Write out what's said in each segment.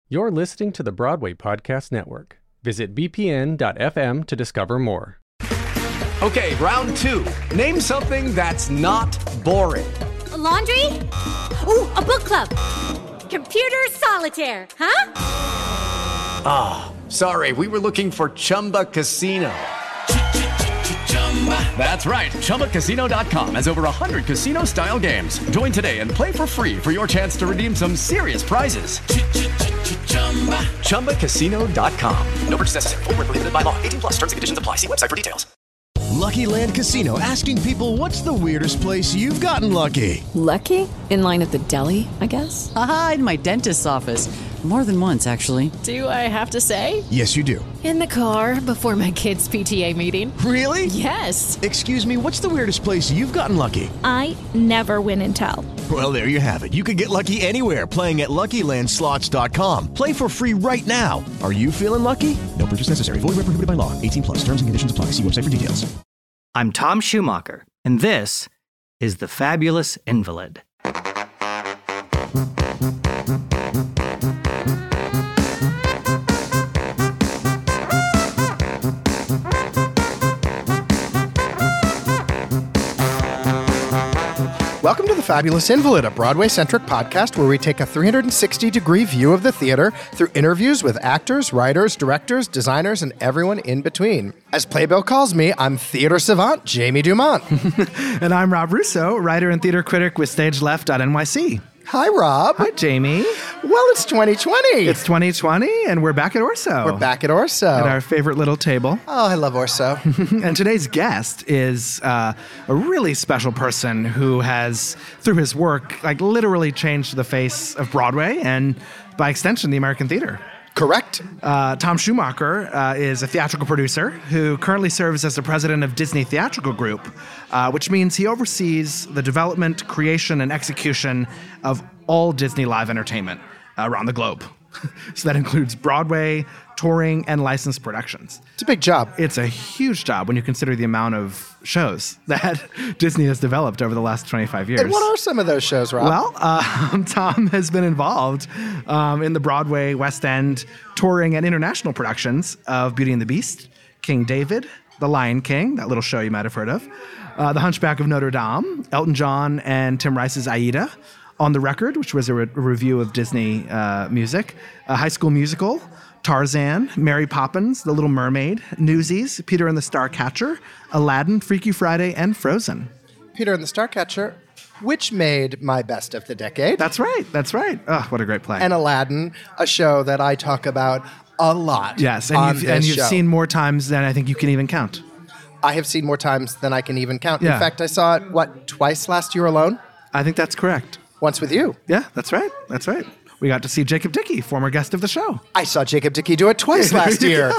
You're listening to the Broadway Podcast Network. Visit bpn.fm to discover more. Okay, round two. Name something that's not boring. A laundry? Ooh, a book club. Computer solitaire, huh? Ah, sorry, we were looking for Chumba Casino. That's right, ChumbaCasino.com has over 100 casino-style games. Join today and play for free for your chance to redeem some serious prizes. ChumbaCasino.com. No purchase necessary. Void where prohibited by law. 18 plus. Terms and conditions apply. See website for details. Lucky Land Casino, asking people, what's the weirdest place you've gotten lucky? Lucky? In line at the deli, I guess? Aha, in my dentist's office. More than once, actually. Do I have to say? Yes, you do. In the car before my kids' PTA meeting. Really? Yes. Excuse me, what's the weirdest place you've gotten lucky? I never win and tell. Well, there you have it. You can get lucky anywhere, playing at LuckyLandSlots.com. Play for free right now. Are you feeling lucky? No purchase necessary. Void where prohibited by law. 18 plus. Terms and conditions apply. See website for details. I'm Tom Schumacher, and this is The Fabulous Invalid. Welcome to The Fabulous Invalid, a Broadway-centric podcast where we take a 360-degree view of the theater through interviews with actors, writers, directors, designers, and everyone in between. As Playbill calls me, I'm theater savant Jamie Dumont. And I'm Rob Russo, writer and theater critic with StageLeft.nyc. Hi, Rob. Hi, Jamie. Well, it's 2020. It's 2020, and we're back at Orso. We're back at Orso. At our favorite little table. Oh, I love Orso. And today's guest is a really special person who has, through his work, like literally changed the face of Broadway and, by extension, the American theater. Correct. Tom Schumacher is a theatrical producer who currently serves as the president of Disney Theatrical Group, which means he oversees the development, creation, and execution of all Disney live entertainment around the globe. So that includes Broadway, touring, and licensed productions. It's a big job. It's a huge job when you consider the amount of shows that Disney has developed over the last 25 years. And what are some of those shows, Rob? Well, Tom has been involved in the Broadway, West End, touring, and international productions of Beauty and the Beast, King David, The Lion King, that little show you might have heard of, The Hunchback of Notre Dame, Elton John and Tim Rice's Aida, On the Record, which was a review of Disney music, High School Musical, Tarzan, Mary Poppins, The Little Mermaid, Newsies, Peter and the Starcatcher, Aladdin, Freaky Friday, and Frozen. Peter and the Starcatcher, which made my best of the decade. That's right. That's right. Oh, what a great play. And Aladdin, a show that I talk about a lot. Yes, and you've seen more times than I think you can even count. I have seen more times than I can even count. Yeah. In fact, I saw it, twice last year alone? I think that's correct. Once with you. Yeah, that's right. That's right. We got to see Jacob Dickey, former guest of the show. I saw Jacob Dickey do it twice last year.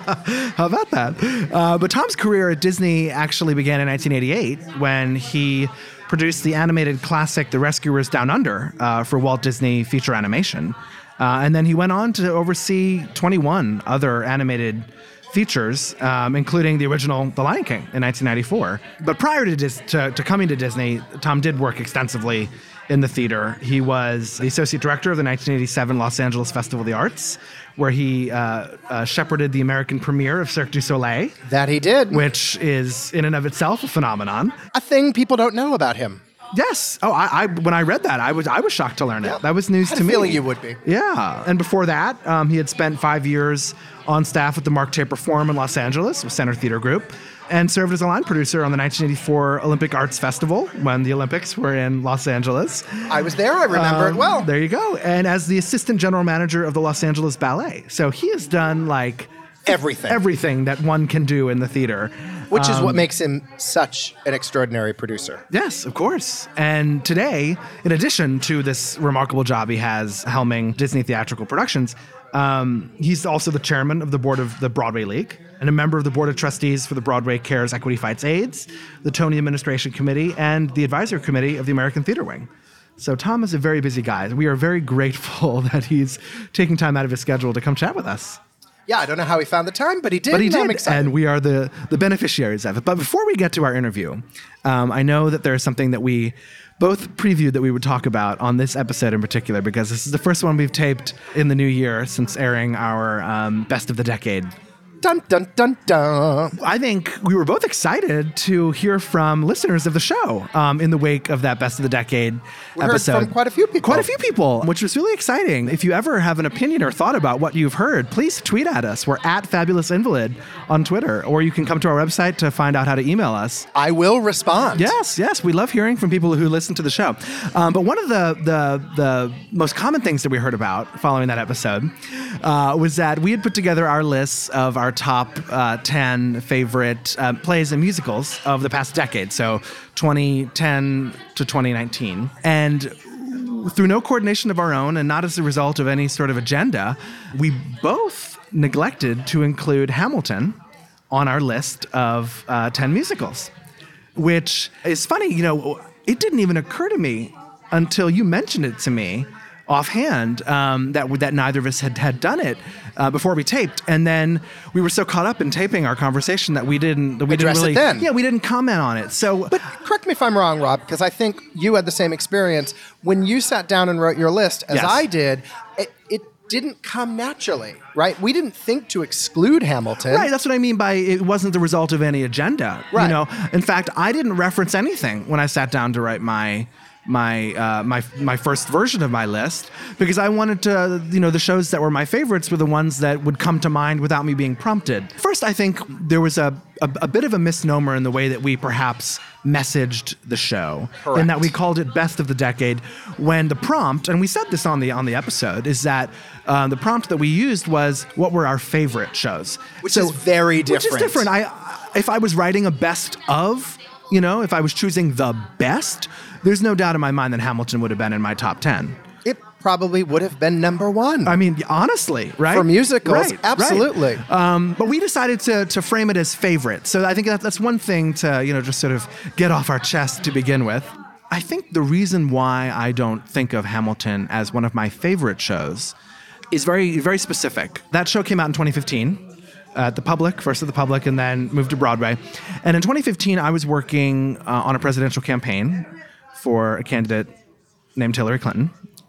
How about that? But Tom's career at Disney actually began in 1988 when he produced the animated classic The Rescuers Down Under for Walt Disney Feature Animation. And then he went on to oversee 21 other animated features, including the original The Lion King in 1994. But prior to coming to Disney, Tom did work extensively in the theater. He was the associate director of the 1987 Los Angeles Festival of the Arts, where he shepherded the American premiere of Cirque du Soleil. That he did. Which is, in and of itself, a phenomenon. A thing people don't know about him. Yes. Oh, I when I read that, I was shocked to learn it. Yeah. That was news I had to a me. feeling you would be. Yeah. And before that, he had spent 5 years on staff at the Mark Taper Forum in Los Angeles with Center Theater Group, and served as a line producer on the 1984 Olympic Arts Festival when the Olympics were in Los Angeles. I was there. I remember it well. There you go. And as the assistant general manager of the Los Angeles Ballet. So he has done like everything that one can do in the theater. Which is what makes him such an extraordinary producer. Yes, of course. And today, in addition to this remarkable job he has helming Disney Theatrical Productions, he's also the chairman of the board of the Broadway League and a member of the board of trustees for the Broadway Cares Equity Fights AIDS, the Tony Administration Committee, and the advisory committee of the American Theater Wing. So Tom is a very busy guy. We are very grateful that he's taking time out of his schedule to come chat with us. Yeah, I don't know how he found the time, but he did. But he did, I'm excited. and we are the beneficiaries of it. But before we get to our interview, I know that there is something that we both previewed that we would talk about on this episode in particular, because this is the first one we've taped in the new year since airing our Best of the Decade. Dun, dun, dun, dun. I think we were both excited to hear from listeners of the show in the wake of that Best of the Decade episode. Heard from quite a few people. Quite a few people, which was really exciting. If you ever have an opinion or thought about what you've heard, please tweet at us. We're at Fabulous Invalid on Twitter, or you can come to our website to find out how to email us. I will respond. Yes. We love hearing from people who listen to the show. But one of the most common things that we heard about following that episode was that we had put together our lists of our top 10 favorite plays and musicals of the past decade, so 2010 to 2019. And through no coordination of our own and not as a result of any sort of agenda, we both neglected to include Hamilton on our list of 10 musicals, which is funny. It didn't even occur to me until you mentioned it to me offhand that neither of us had done it before we taped, and then we were so caught up in taping our conversation that we didn't really it then. Yeah, we didn't comment on it. So, but correct me if I'm wrong, Rob, because I think you had the same experience when you sat down and wrote your list as I did. It didn't come naturally, right? We didn't think to exclude Hamilton. Right, that's what I mean by it wasn't the result of any agenda. Right. In fact, I didn't reference anything when I sat down to write my first version of my list, because I wanted to, the shows that were my favorites were the ones that would come to mind without me being prompted. First, I think there was a bit of a misnomer in the way that we perhaps messaged the show. Correct. In that we called it Best of the Decade, when the prompt, and we said this on the episode, is that the prompt that we used was what were our favorite shows, which is very different. Which is different. If I was writing a best of, if I was choosing the best, there's no doubt in my mind that Hamilton would have been in my top 10. It probably would have been number one. I mean, honestly, right? For musicals, right, absolutely. Right. But we decided to frame it as favorite. So I think that's one thing to, just sort of get off our chest to begin with. I think the reason why I don't think of Hamilton as one of my favorite shows is very, very specific. That show came out in 2015. At the Public, first at the Public, and then moved to Broadway. And in 2015, I was working on a presidential campaign for a candidate named Hillary Clinton,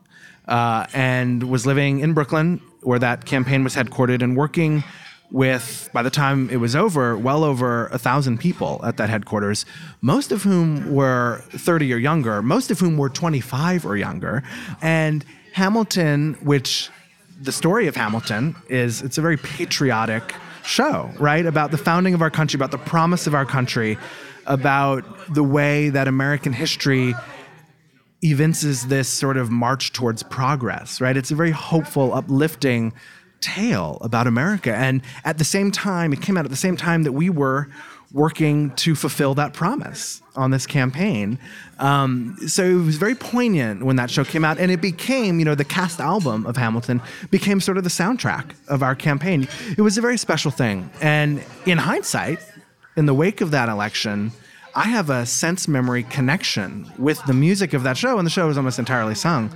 and was living in Brooklyn, where that campaign was headquartered, and working with, by the time it was over, well over 1,000 people at that headquarters, most of whom were 30 or younger, most of whom were 25 or younger. And Hamilton, which the story of Hamilton it's a very patriotic show, right? About the founding of our country, about the promise of our country, about the way that American history evinces this sort of march towards progress, right? It's a very hopeful, uplifting tale about America. And at the same time, it came out at the same time that we were working to fulfill that promise on this campaign. So it was very poignant when that show came out, and it became, the cast album of Hamilton became sort of the soundtrack of our campaign. It was a very special thing. And in hindsight, in the wake of that election, I have a sense memory connection with the music of that show, and the show was almost entirely sung,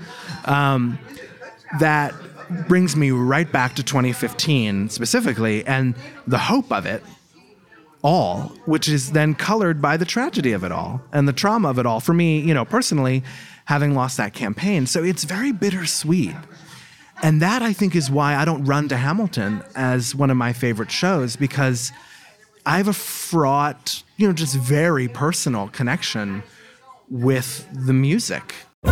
that brings me right back to 2015 specifically, and the hope of it all, which is then colored by the tragedy of it all and the trauma of it all. For me, personally, having lost that campaign. So it's very bittersweet. And that, I think, is why I don't run to Hamilton as one of my favorite shows, because I have a fraught, just very personal connection with the music.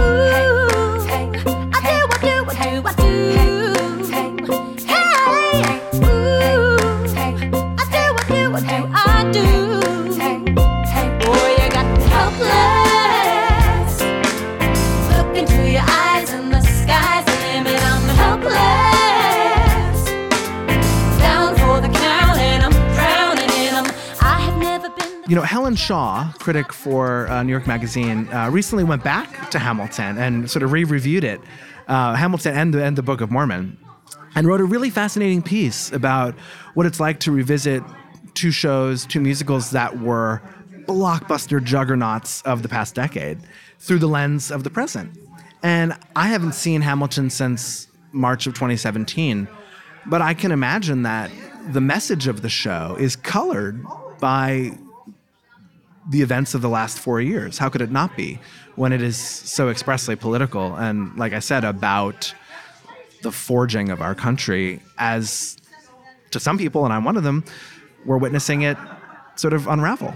Helen Shaw, critic for New York Magazine, recently went back to Hamilton and sort of re-reviewed it, Hamilton and the Book of Mormon, and wrote a really fascinating piece about what it's like to revisit two musicals that were blockbuster juggernauts of the past decade through the lens of the present. And I haven't seen Hamilton since March of 2017, but I can imagine that the message of the show is colored by the events of the last 4 years. How could it not be when it is so expressly political and, like I said, about the forging of our country as, to some people, and I'm one of them, we're witnessing it sort of unravel.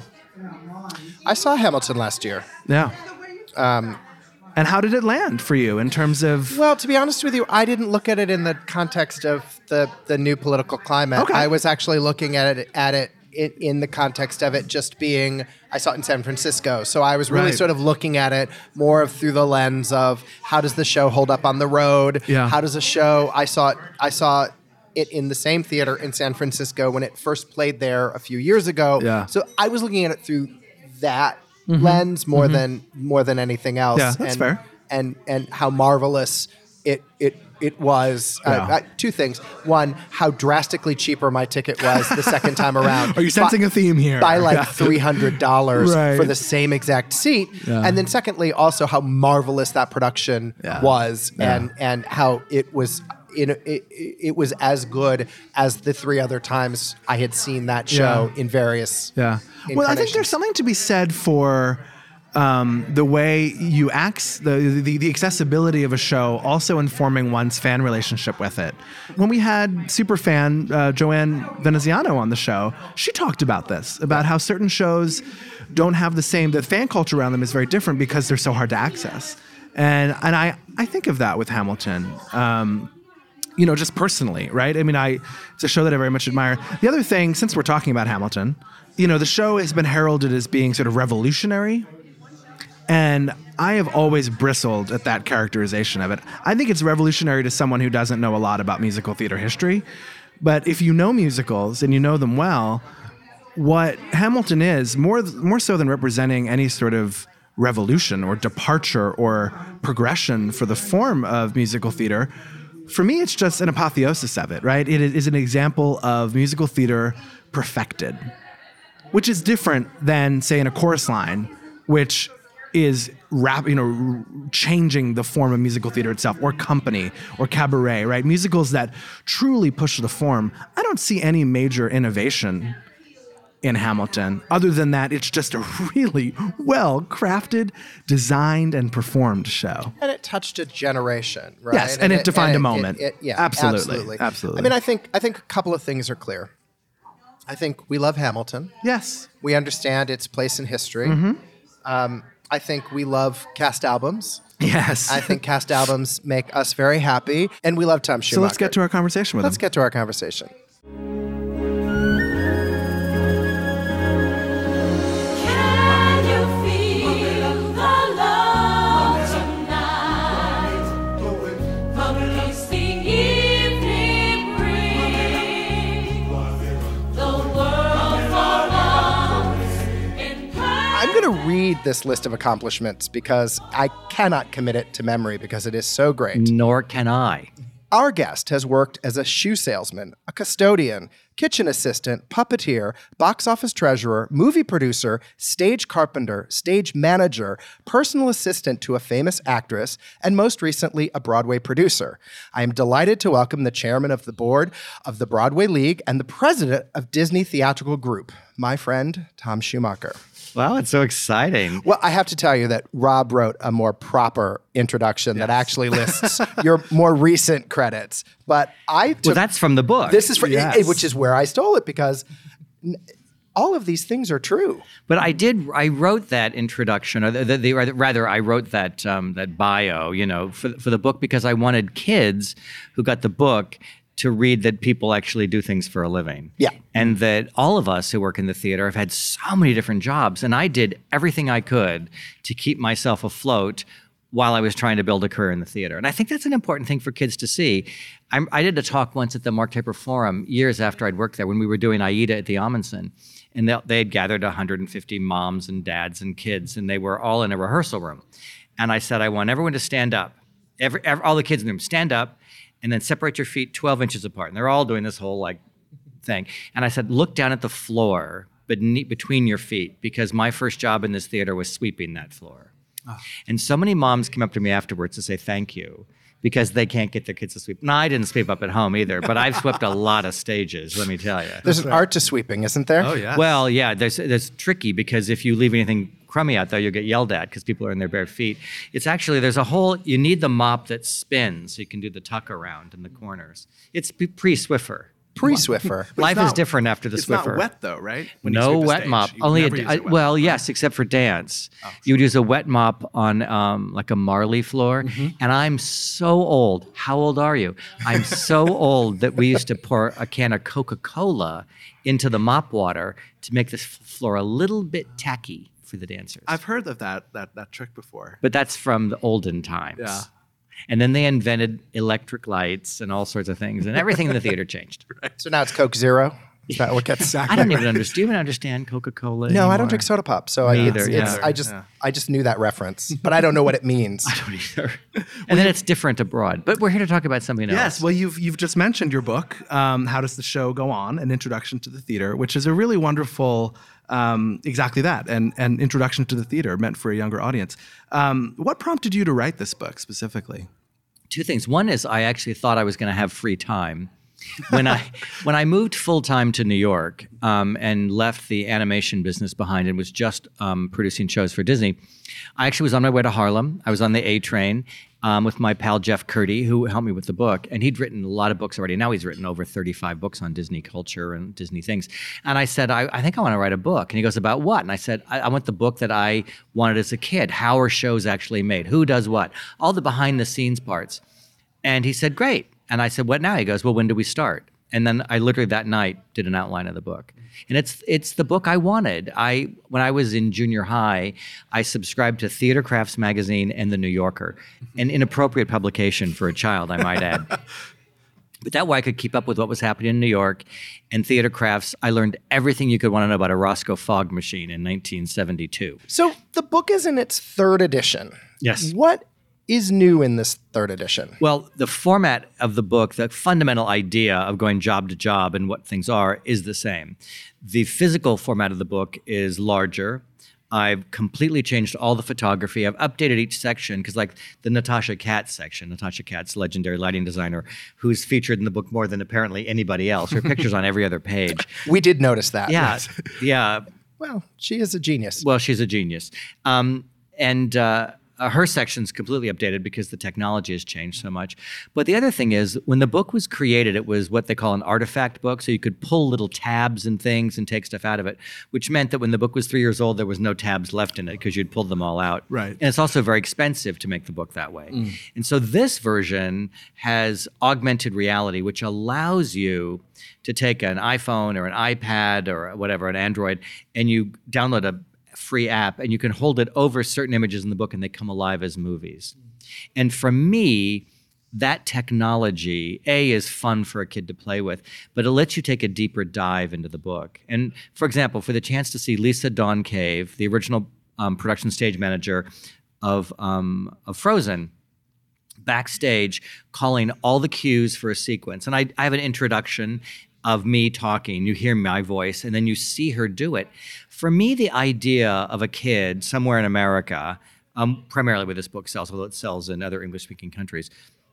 I saw Hamilton last year. Yeah. And how did it land for you in terms of... Well, to be honest with you, I didn't look at it in the context of the new political climate. Okay. I was actually looking at it in the context of it just being, I saw it in San Francisco. So I was really sort of looking at it more through the lens of how does the show hold up on the road? Yeah. How does a show, I saw it in the same theater in San Francisco when it first played there a few years ago. Yeah. So I was looking at it through that lens more than anything else. Yeah, that's fair. And how marvelous it was. Two things. One, how drastically cheaper my ticket was the second time around. Are you sensing a theme here? By like $300 for the same exact seat. Yeah. And then secondly, also how marvelous that production was and how it was. It was as good as the three other times I had seen that show in various Well, I think there's something to be said for the way you act, the accessibility of a show also informing one's fan relationship with it. When we had superfan Joanne Veneziano on the show, she talked about this, about how certain shows don't have the fan culture around them is very different because they're so hard to access. And I think of that with Hamilton. Just personally, right? I mean, it's a show that I very much admire. The other thing, since we're talking about Hamilton, the show has been heralded as being sort of revolutionary. And I have always bristled at that characterization of it. I think it's revolutionary to someone who doesn't know a lot about musical theater history. But if you know musicals and you know them well, what Hamilton is, more so than representing any sort of revolution or departure or progression for the form of musical theater, for me, it's just an apotheosis of it, right? It is an example of musical theater perfected, which is different than, say, in a chorus line, which is changing the form of musical theater itself, or company, or cabaret, right? Musicals that truly push the form. I don't see any major innovation in Hamilton. Other than that, it's just a really well-crafted, designed, and performed show. And it touched a generation, right? Yes, and it defined a moment. Absolutely. I mean, I think a couple of things are clear. I think we love Hamilton. Yes. We understand its place in history. I think we love cast albums. Yes. I think cast albums make us very happy, and we love Tom Schumacher. So let's get to our conversation with him. Let's get to our conversation. I'm going to read this list of accomplishments because I cannot commit it to memory because it is so great. Nor can I. Our guest has worked as a shoe salesman, a custodian, kitchen assistant, puppeteer, box office treasurer, movie producer, stage carpenter, stage manager, personal assistant to a famous actress, and most recently, a Broadway producer. I am delighted to welcome the chairman of the board of the Broadway League and the president of Disney Theatrical Group, my friend, Tom Schumacher. Wow, it's so exciting. Well, I have to tell you that Rob wrote a more proper introduction that actually lists your more recent credits. But well, that's from the book. This is from, which is where I stole it because all of these things are true. But I wrote that introduction, or rather, I wrote that bio, for the book because I wanted kids who got the book to read that people actually do things for a living. Yeah. And that all of us who work in the theater have had so many different jobs. And I did everything I could to keep myself afloat while I was trying to build a career in the theater. And I think that's an important thing for kids to see. I did a talk once at the Mark Taper Forum years after I'd worked there when we were doing Aida at the Amundsen. And they had gathered 150 moms and dads and kids, and they were all in a rehearsal room. And I said, I want everyone to stand up. All the kids in the room, stand up. And then separate your feet 12 inches apart. And they're all doing this whole thing. And I said, look down at the floor between your feet, because my first job in this theater was sweeping that floor. Oh. And so many moms came up to me afterwards to say thank you, because they can't get their kids to sweep. No, I didn't sweep up at home either, but I've swept a lot of stages, let me tell you. There's an art to sweeping, isn't there? Oh, yeah. Well, yeah, there's tricky because if you leave anything crummy out there, you'll get yelled at because people are in their bare feet. It's actually, you need the mop that spins so you can do the tuck around in the corners. It's pre-Swiffer. Pre-Swiffer. Life is different after the Swiffer. It's not wet though, right? When you No sweep a wet stage, mop. you Only never use a wet well, mop. yes, except for dance. You would use a wet mop on like a Marley floor. And I'm so old. How old are you? I'm so old that we used to pour a can of Coca-Cola into the mop water to make this floor a little bit tacky for the dancers. I've heard of that trick before. But that's from the olden times. Yeah. And then they invented electric lights and all sorts of things, and everything in the theater changed. So now it's Coke Zero. Is that what gets? I don't even understand. Do you even understand Coca-Cola No, anymore? I don't drink soda pop. So Me either, yeah. I just knew that reference, but I don't know what it means. I don't either. And then it's different abroad. But we're here to talk about something else. Yes, well, you've just mentioned your book, How Does the Show Go On? An Introduction to the Theater, which is a really wonderful, exactly that, an introduction to the theater meant for a younger audience. What prompted you to write this book specifically? Two things. One is I actually thought I was going to have free time. When I moved full-time to New York and left the animation business behind and was just producing shows for Disney, I actually was on my way to Harlem. I was on the A train with my pal Jeff Curdy, who helped me with the book. And he'd written a lot of books already. Now he's written over 35 books on Disney culture and Disney things. And I said, I think I want to write a book. And he goes, about what? And I said, I want the book that I wanted as a kid. How are shows actually made? Who does what? All the behind-the-scenes parts. And he said, great. And I said, what now? He goes, well, when do we start? And then I literally that night did an outline of the book. And it's the book I wanted. When I was in junior high, I subscribed to Theater Crafts Magazine and The New Yorker, an inappropriate publication for a child, I might add. But that way I could keep up with what was happening in New York. And Theater Crafts, I learned everything you could want to know about a Roscoe Fog machine in 1972. So the book is in its third edition. Yes. What is new in this third edition? Well, the format of the book, the fundamental idea of going job to job and what things are is the same. The physical format of the book is larger. I've completely changed all the photography. I've updated each section because like the Natasha Katz section, Natasha Katz, legendary lighting designer, who's featured in the book more than apparently anybody else. Her picture's on every other page. We did notice that. Yeah, yeah. Well, she is a genius. Well, she's a genius. Her section's completely updated because the technology has changed so much. But the other thing is, when the book was created, it was what they call an artifact book. So you could pull little tabs and things and take stuff out of it, which meant that when the book was 3 years old, there was no tabs left in it because you'd pulled them all out. Right. And it's also very expensive to make the book that way. And so this version has augmented reality, which allows you to take an iPhone or an iPad or whatever, an Android, and you download a free app and you can hold it over certain images in the book and they come alive as movies. And for me, that technology, is fun for a kid to play with, but it lets you take a deeper dive into the book. And for example, for the chance to see Lisa Dawn Cave, the original production stage manager of Frozen, backstage calling all the cues for a sequence. And I have an introduction of me talking, you hear my voice, and then you see her do it. For me, the idea of a kid somewhere in America, primarily where this book sells, although it sells in other English-speaking countries,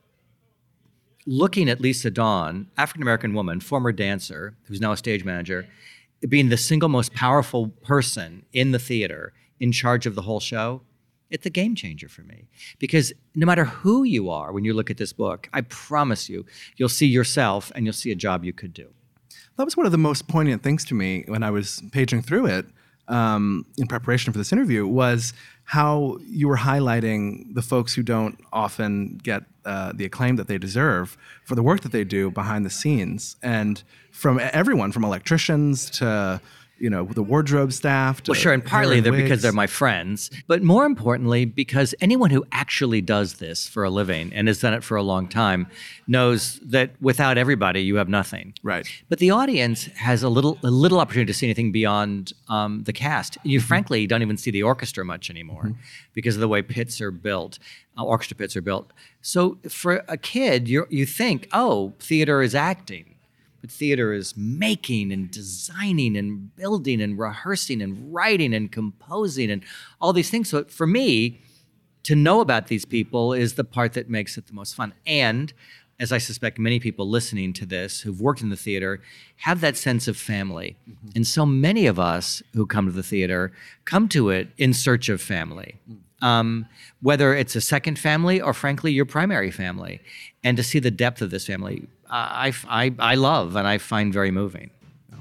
looking at Lisa Dawn, African-American woman, former dancer, who's now a stage manager, being the single most powerful person in the theater, in charge of the whole show, it's a game changer for me. Because no matter who you are when you look at this book, I promise you, you'll see yourself and you'll see a job you could do. That was one of the most poignant things to me when I was paging through it in preparation for this interview was how you were highlighting the folks who don't often get the acclaim that they deserve for the work that they do behind the scenes. And from everyone, from electricians to the wardrobe staff. Well, sure, and partly they're because they're my friends, but more importantly, because anyone who actually does this for a living and has done it for a long time knows that without everybody, you have nothing. Right. But the audience has a little opportunity to see anything beyond the cast. You frankly don't even see the orchestra much anymore because of the way pits are built, orchestra pits are built. So for a kid, you think, oh, theater is acting. But theater is making and designing and building and rehearsing and writing and composing and all these things. So for me, to know about these people is the part that makes it the most fun. And as I suspect many people listening to this who've worked in the theater have that sense of family. Mm-hmm. And so many of us who come to the theater come to it in search of family, whether it's a second family or, frankly, your primary family. And to see the depth of this family, I love and I find very moving.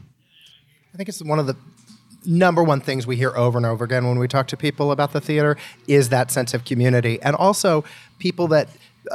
I think it's one of the number one things we hear over and over again when we talk to people about the theater is that sense of community. And also people that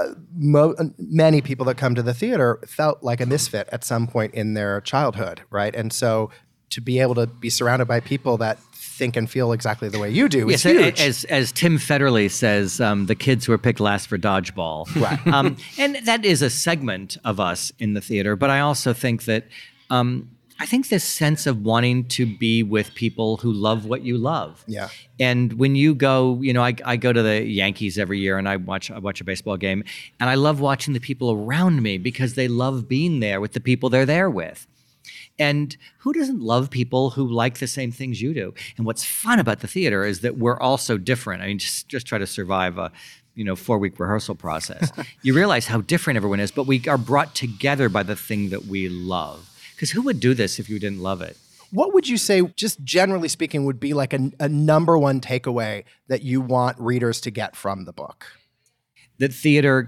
many people that come to the theater felt like a misfit at some point in their childhood, right? And so to be able to be surrounded by people that think and feel exactly the way you do is huge. As Tim Federle says, the kids who are picked last for dodgeball. Right. And that is a segment of us in the theater. But I also think that I think this sense of wanting to be with people who love what you love. Yeah. And when you go, I go to the Yankees every year and I watch a baseball game, and I love watching the people around me because they love being there with the people they're there with. And who doesn't love people who like the same things you do? And what's fun about the theater is that we're all so different. I mean, just try to survive a 4-week rehearsal process. You realize how different everyone is, but we are brought together by the thing that we love. Because who would do this if you didn't love it? What would you say, just generally speaking, would be like a number one takeaway that you want readers to get from the book? That theater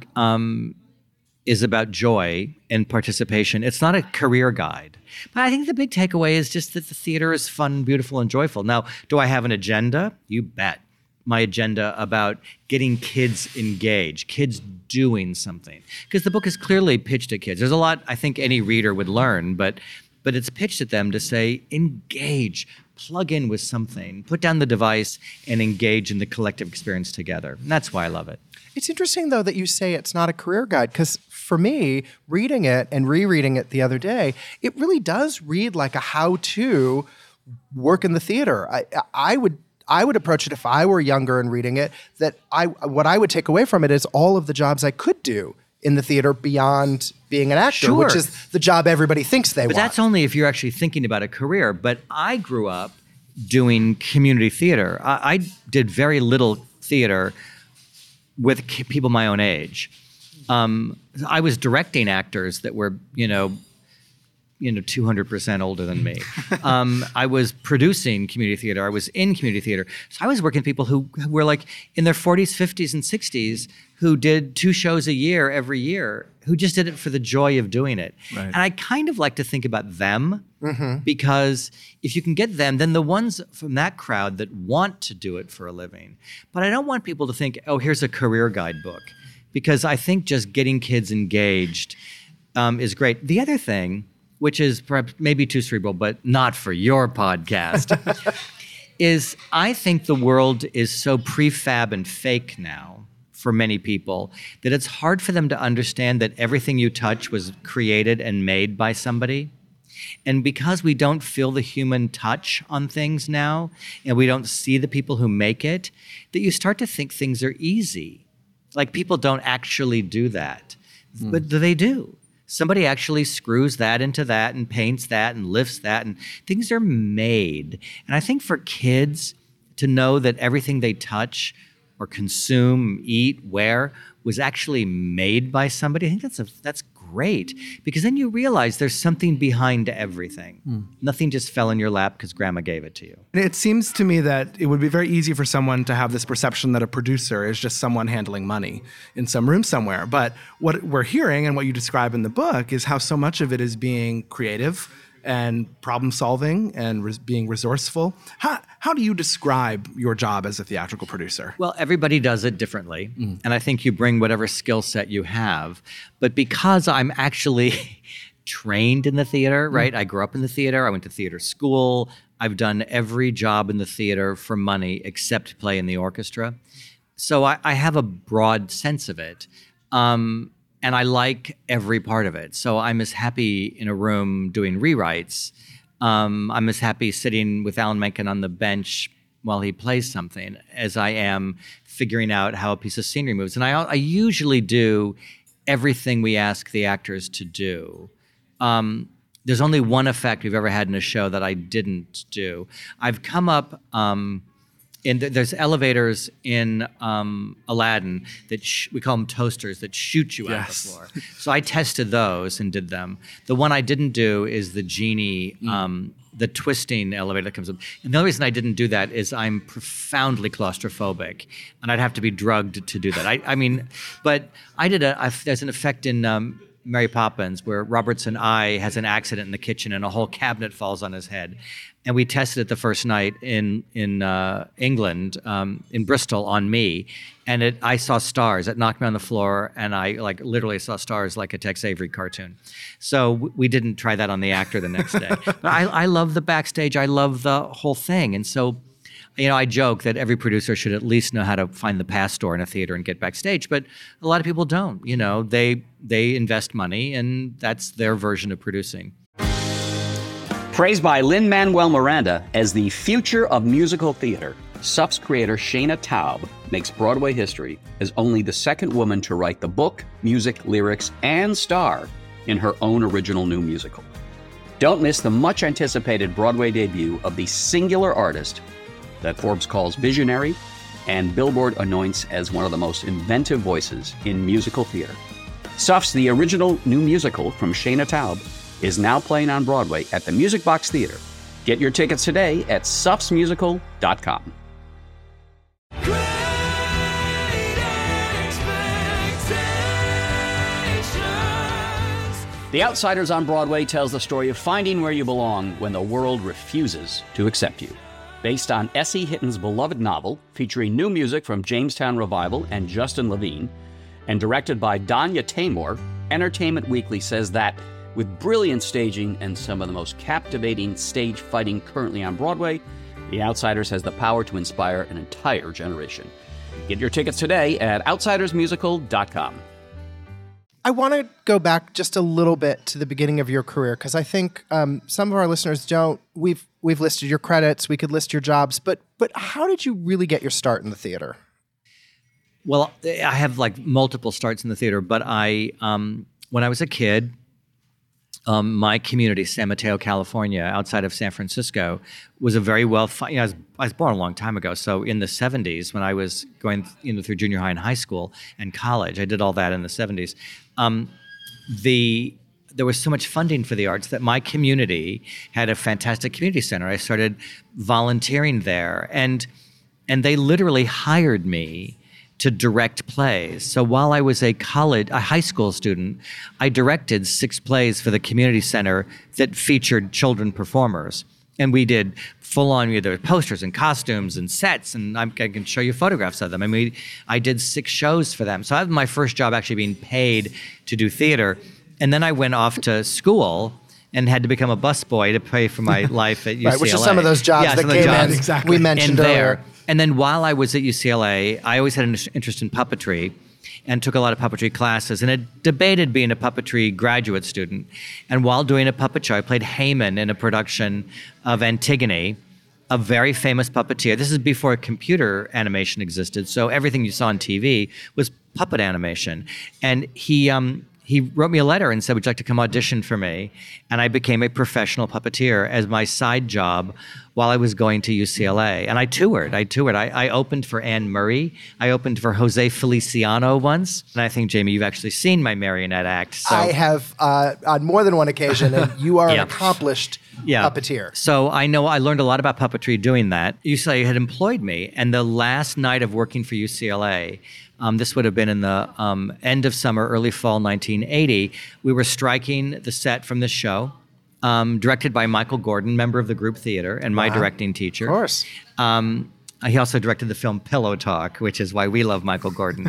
is about joy and participation. It's not a career guide. But I think the big takeaway is just that the theater is fun, beautiful, and joyful. Now, do I have an agenda? You bet. My agenda about getting kids engaged, kids doing something. Because the book is clearly pitched at kids. There's a lot I think any reader would learn, but it's pitched at them to say, engage, plug in with something, put down the device, and engage in the collective experience together. And that's why I love it. It's interesting, though, that you say it's not a career guide, because for me, reading it and rereading it the other day, it really does read like a how-to work in the theater. I would approach it if I were younger and reading it, that what I would take away from it is all of the jobs I could do in the theater beyond being an actor, sure. Which is the job everybody thinks they want. But that's only if you're actually thinking about a career. But I grew up doing community theater. I did very little theater with people my own age. I was directing actors that were, 200% older than me. I was producing community theater. I was in community theater. So I was working with people who were like in their 40s, 50s, and 60s who did 2 shows a year every year, who just did it for the joy of doing it. Right. And I kind of like to think about them because if you can get them, then the ones from that crowd that want to do it for a living. But I don't want people to think, oh, here's a career guidebook, because I think just getting kids engaged is great. The other thing, which is perhaps maybe too cerebral, but not for your podcast, is I think the world is so prefab and fake now for many people that it's hard for them to understand that everything you touch was created and made by somebody. And because we don't feel the human touch on things now, and we don't see the people who make it, that you start to think things are easy. Like people don't actually do that, but they do. Somebody actually screws that into that and paints that and lifts that, and things are made. And I think for kids to know that everything they touch or consume, eat, wear was actually made by somebody, I think that's great, because then you realize there's something behind everything. Nothing just fell in your lap because grandma gave it to you. It seems to me that it would be very easy for someone to have this perception that a producer is just someone handling money in some room somewhere. But what we're hearing and what you describe in the book is how so much of it is being creative and problem solving and being resourceful. How do you describe your job as a theatrical producer? Well, everybody does it differently. And I think you bring whatever skill set you have. But because I'm actually trained in the theater, right? I grew up in the theater. I went to theater school. I've done every job in the theater for money except play in the orchestra. So I have a broad sense of it. And I like every part of it. So I'm as happy in a room doing rewrites. I'm as happy sitting with Alan Menken on the bench while he plays something as I am figuring out how a piece of scenery moves. And I usually do everything we ask the actors to do. There's only one effect we've ever had in a show that I didn't do. I've come up there's elevators in Aladdin that we call them toasters that shoot you out the floor. So I tested those and did them. The one I didn't do is the genie, the twisting elevator that comes up. And the only reason I didn't do that is I'm profoundly claustrophobic, and I'd have to be drugged to do that. I mean, but I did there's an effect in Mary Poppins where Robertson Eye has an accident in the kitchen and a whole cabinet falls on his head. And we tested it the first night in England, in Bristol, on me, and I saw stars. It knocked me on the floor, and I literally saw stars like a Tex Avery cartoon. So we didn't try that on the actor the next day. But I love the backstage. I love the whole thing, and so, I joke that every producer should at least know how to find the pass door in a theater and get backstage, but a lot of people don't. They invest money, and that's their version of producing. Praised by Lin-Manuel Miranda as the future of musical theater, SUF's creator Shana Taub makes Broadway history as only the second woman to write the book, music, lyrics, and star in her own original new musical. Don't miss the much-anticipated Broadway debut of the singular artist that Forbes calls visionary and Billboard anoints as one of the most inventive voices in musical theater. SUF's The Original New Musical from Shana Taub is now playing on Broadway at the Music Box Theater. Get your tickets today at sufsmusical.com. The Outsiders on Broadway tells the story of finding where you belong when the world refuses to accept you. Based on S.E. Hitton's beloved novel, featuring new music from Jamestown Revival and Justin Levine, and directed by Danya Taymor, Entertainment Weekly says that with brilliant staging and some of the most captivating stage fighting currently on Broadway, The Outsiders has the power to inspire an entire generation. Get your tickets today at outsidersmusical.com. I want to go back just a little bit to the beginning of your career, because I think some of our listeners don't. We've listed your credits, we could list your jobs, but how did you really get your start in the theater? Well, I have multiple starts in the theater, but when I was a kid, my community, San Mateo, California, outside of San Francisco, was a very I was born a long time ago. So in the 70s, when I was going through junior high and high school and college, I did all that in the 70s. There was so much funding for the arts that my community had a fantastic community center. I started volunteering there, and they literally hired me to direct plays. So while I was a high school student, I directed 6 plays for the community center that featured children performers. And we did full-on, there were posters and costumes and sets, and I can show you photographs of them. I mean, I did 6 shows for them. So I had my first job actually being paid to do theater. And then I went off to school and had to become a busboy to pay for my life at UCLA. Right, which is some of those jobs that came in, exactly. We mentioned earlier. And then while I was at UCLA, I always had an interest in puppetry and took a lot of puppetry classes, and had debated being a puppetry graduate student. And while doing a puppet show, I played Haman in a production of Antigone, a very famous puppeteer. This is before computer animation existed, so everything you saw on TV was puppet animation. And he wrote me a letter and said, would you like to come audition for me? And I became a professional puppeteer as my side job while I was going to UCLA. And I toured. I opened for Anne Murray. I opened for Jose Feliciano once. And I think, Jamie, you've actually seen my marionette act. So. I have on more than one occasion, and you are an accomplished puppeteer. So I learned a lot about puppetry doing that. UCLA had employed me, and the last night of working for UCLA, this would have been in the end of summer, early fall 1980. We were striking the set from this show, directed by Michael Gordon, member of the group theater, and my directing teacher. Of course. He also directed the film Pillow Talk, which is why we love Michael Gordon.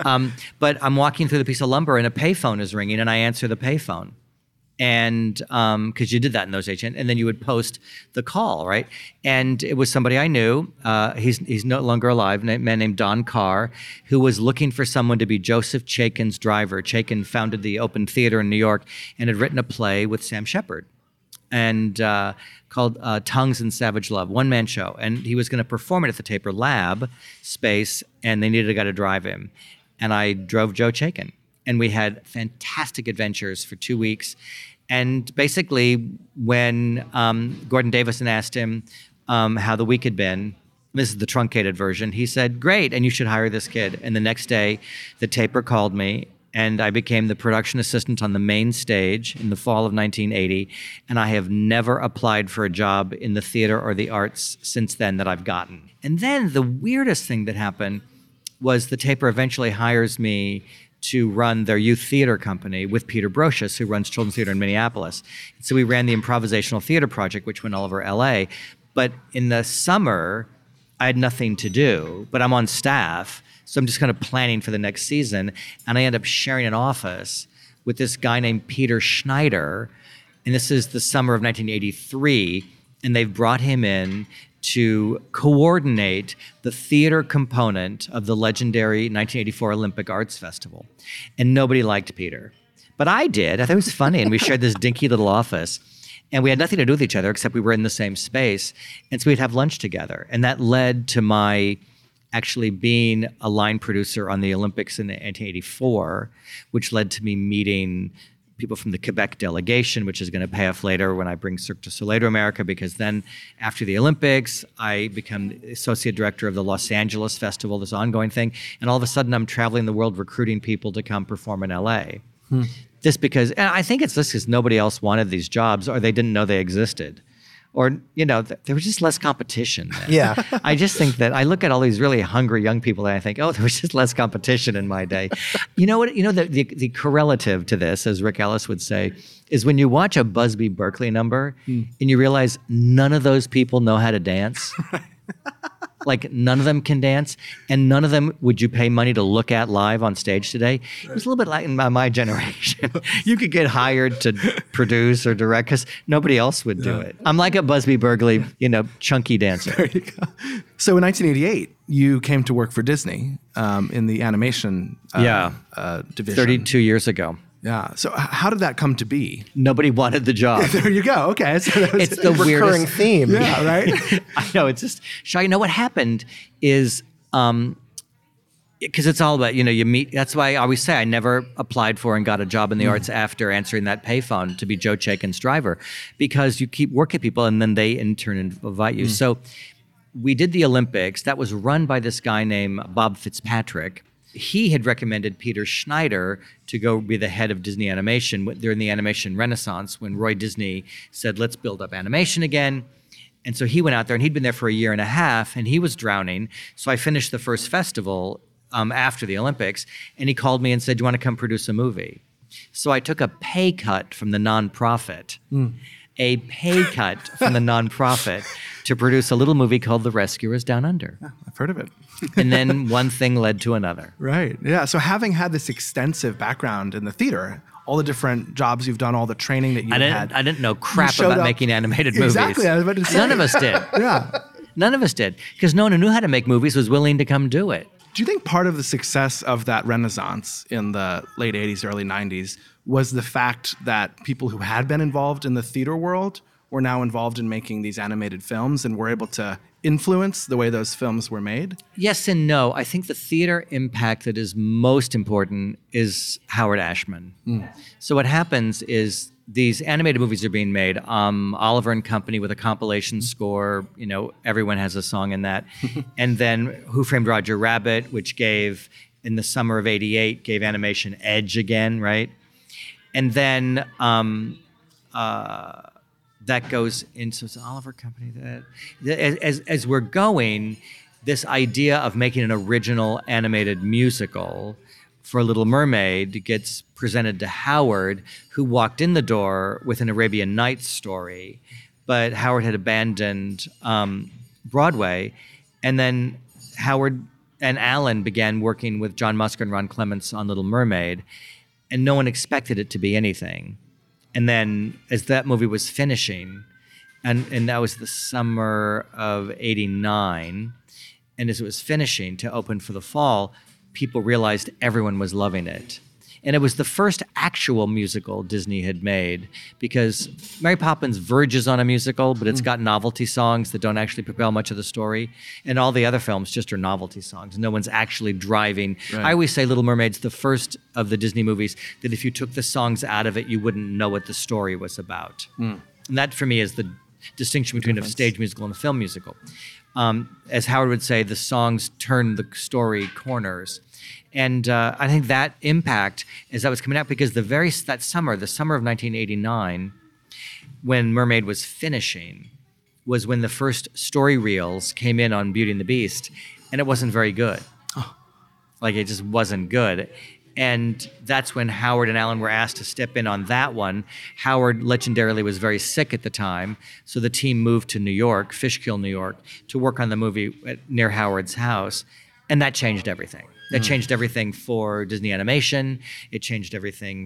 But I'm walking through the piece of lumber, and a payphone is ringing, and I answer the payphone. And because you did that in those days, and then you would post the call, right? And it was somebody I knew. He's no longer alive, a man named Don Carr, who was looking for someone to be Joseph Chaikin's driver. Chaikin founded the Open Theater in New York and had written a play with Sam Shepard, and called Tongues and Savage Love, one-man show. And he was going to perform it at the Taper Lab space, and they needed a guy to drive him. And I drove Joe Chaikin. And we had fantastic adventures for 2 weeks. And basically, when Gordon Davison asked him how the week had been, This is the truncated version. He said, great, and you should hire this kid. And the next day, the taper called me, and I became the production assistant on the main stage in the fall of 1980. And I have never applied for a job in the theater or the arts since then that I've gotten. And then the weirdest thing that happened was the taper eventually hires me to run their youth theater company with Peter Brocious, who runs Children's Theater in Minneapolis. So we ran the Improvisational Theater Project, which went all over LA. But in the summer, I had nothing to do, but I'm on staff. So I'm just kind of planning for the next season. And I end up sharing an office with this guy named Peter Schneider. And this is the summer of 1983. And they've brought him in to coordinate the theater component of the legendary 1984 Olympic Arts Festival. And nobody liked Peter. But I did. I thought it was funny. And we shared this dinky little office. And we had nothing to do with each other except we were in the same space. And so we'd have lunch together. And that led to my actually being a line producer on the Olympics in 1984, which led to me meeting people from the Quebec delegation, which is going to pay off later when I bring Cirque du Soleil to America, because then after the Olympics, I become associate director of the Los Angeles Festival, this ongoing thing. And all of a sudden, I'm traveling the world recruiting people to come perform in LA. Just because, and I think it's just because nobody else wanted these jobs or they didn't know they existed. Or, you know, there was just less competition then. Yeah. I just think that I look at all these really hungry young people and I think, oh, there was just less competition in my day. You know what? You know, the correlative to this, as Rick Ellis would say, is when you watch a Busby Berkeley number and you realize none of those people know how to dance. Like none of them can dance, and none of them would you pay money to look at live on stage today. It was a little bit like in my generation. You could get hired to produce or direct because nobody else would do it. I'm like a Busby Berkeley, you know, chunky dancer. There you go. So in 1988, you came to work for Disney in the animation division. 32 years ago. Yeah. So how did that come to be? Nobody wanted the job. There you go. Okay. So it's the recurring weirdest theme. Yeah, right? I know. It's just, you know, what happened is, because it's all about, you know, you meet, that's why I always say I never applied for and got a job in the arts after answering that payphone to be Joe Chaikin's driver, because you keep working people and then they in turn invite you. So we did the Olympics. That was run by this guy named Bob Fitzpatrick. He had recommended Peter Schneider to go be the head of Disney Animation during the animation renaissance when Roy Disney said, let's build up animation again. And so he went out there and he'd been there for a year and a half and he was drowning. So I finished the first festival after the Olympics and he called me and said, do you want to come produce a movie? So I took a pay cut from the nonprofit, to produce a little movie called The Rescuers Down Under. Yeah, I've heard of it. And then one thing led to another. Right. Yeah. So having had this extensive background in the theater, all the different jobs you've done, all the training that you had. I didn't know crap about making animated movies. Exactly. I was about to say. None of us did. Yeah. None of us did. Because no one who knew how to make movies was willing to come do it. Do you think part of the success of that renaissance in the late 80s, early 90s was the fact that people who had been involved in the theater world were now involved in making these animated films and were able to influence the way those films were made? Yes and no. I think the theater impact that is most important is Howard Ashman. So what happens is these animated movies are being made. Oliver and Company with a compilation score. You know, everyone has a song in that. And then Who Framed Roger Rabbit, which gave, in the summer of '88, gave animation edge again, right? And then that goes into it's Oliver Company. As we're going, this idea of making an original animated musical for Little Mermaid gets presented to Howard, who walked in the door with an Arabian Nights story, but Howard had abandoned Broadway, and then Howard and Alan began working with John Musker and Ron Clements on Little Mermaid, and no one expected it to be anything. And then as that movie was finishing, and that was the summer of '89, and as it was finishing to open for the fall, people realized everyone was loving it. And it was the first actual musical Disney had made, because Mary Poppins verges on a musical, but it's got novelty songs that don't actually propel much of the story. And all the other films just are novelty songs. No one's actually driving. Right. I always say Little Mermaid's the first of the Disney movies that if you took the songs out of it, you wouldn't know what the story was about. And that for me is the distinction between a stage musical and a film musical. As Howard would say, the songs turned the story corners. And I think that impact, as that was coming out, because that summer, the summer of 1989, when Mermaid was finishing, was when the first story reels came in on Beauty and the Beast, and it wasn't very good. Like, it just wasn't good. And that's when Howard and Alan were asked to step in on that one. Howard legendarily was very sick at the time, so the team moved to New York, Fishkill, New York, to work on the movie near Howard's house, and that changed everything. That changed everything for Disney Animation. It changed everything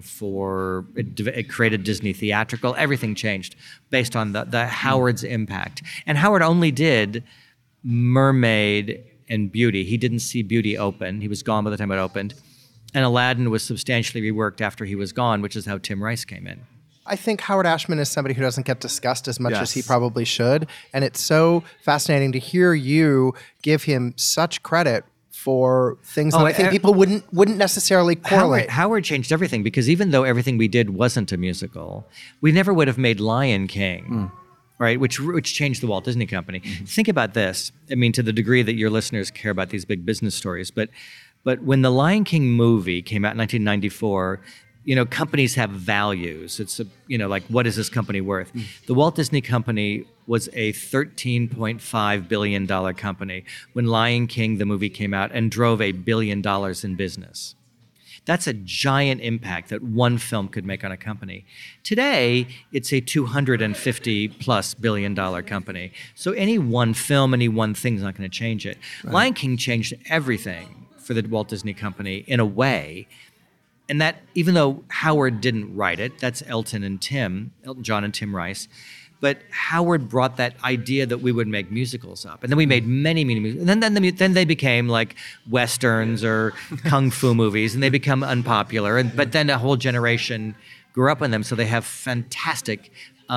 it created Disney Theatrical. Everything changed based on the Howard's impact. And Howard only did Mermaid and Beauty. He didn't see Beauty open. He was gone by the time it opened. And Aladdin was substantially reworked after he was gone, which is how Tim Rice came in. I think Howard Ashman is somebody who doesn't get discussed as much as he probably should. And it's so fascinating to hear you give him such credit for things that I think people wouldn't necessarily correlate. Howard changed everything, because even though everything we did wasn't a musical, we never would have made Lion King, right? Which changed the Walt Disney Company. Think about this. I mean, to the degree that your listeners care about these big business stories, but when the Lion King movie came out in 1994, companies have values. It's like, what is this company worth? The Walt Disney Company was a $13.5 billion company when Lion King, the movie, came out and drove $1 billion in business. That's a giant impact that one film could make on a company. Today, it's a $250+ billion company. So any one film, any one thing is not going to change it. Right. Lion King changed everything for the Walt Disney Company in a way. And that, even though Howard didn't write it, that's Elton John and Tim Rice. But Howard brought that idea that we would make musicals up. And then we made many musicals. And then they became like Westerns or Kung Fu movies, and they become unpopular. But then a whole generation grew up on them, so they have fantastic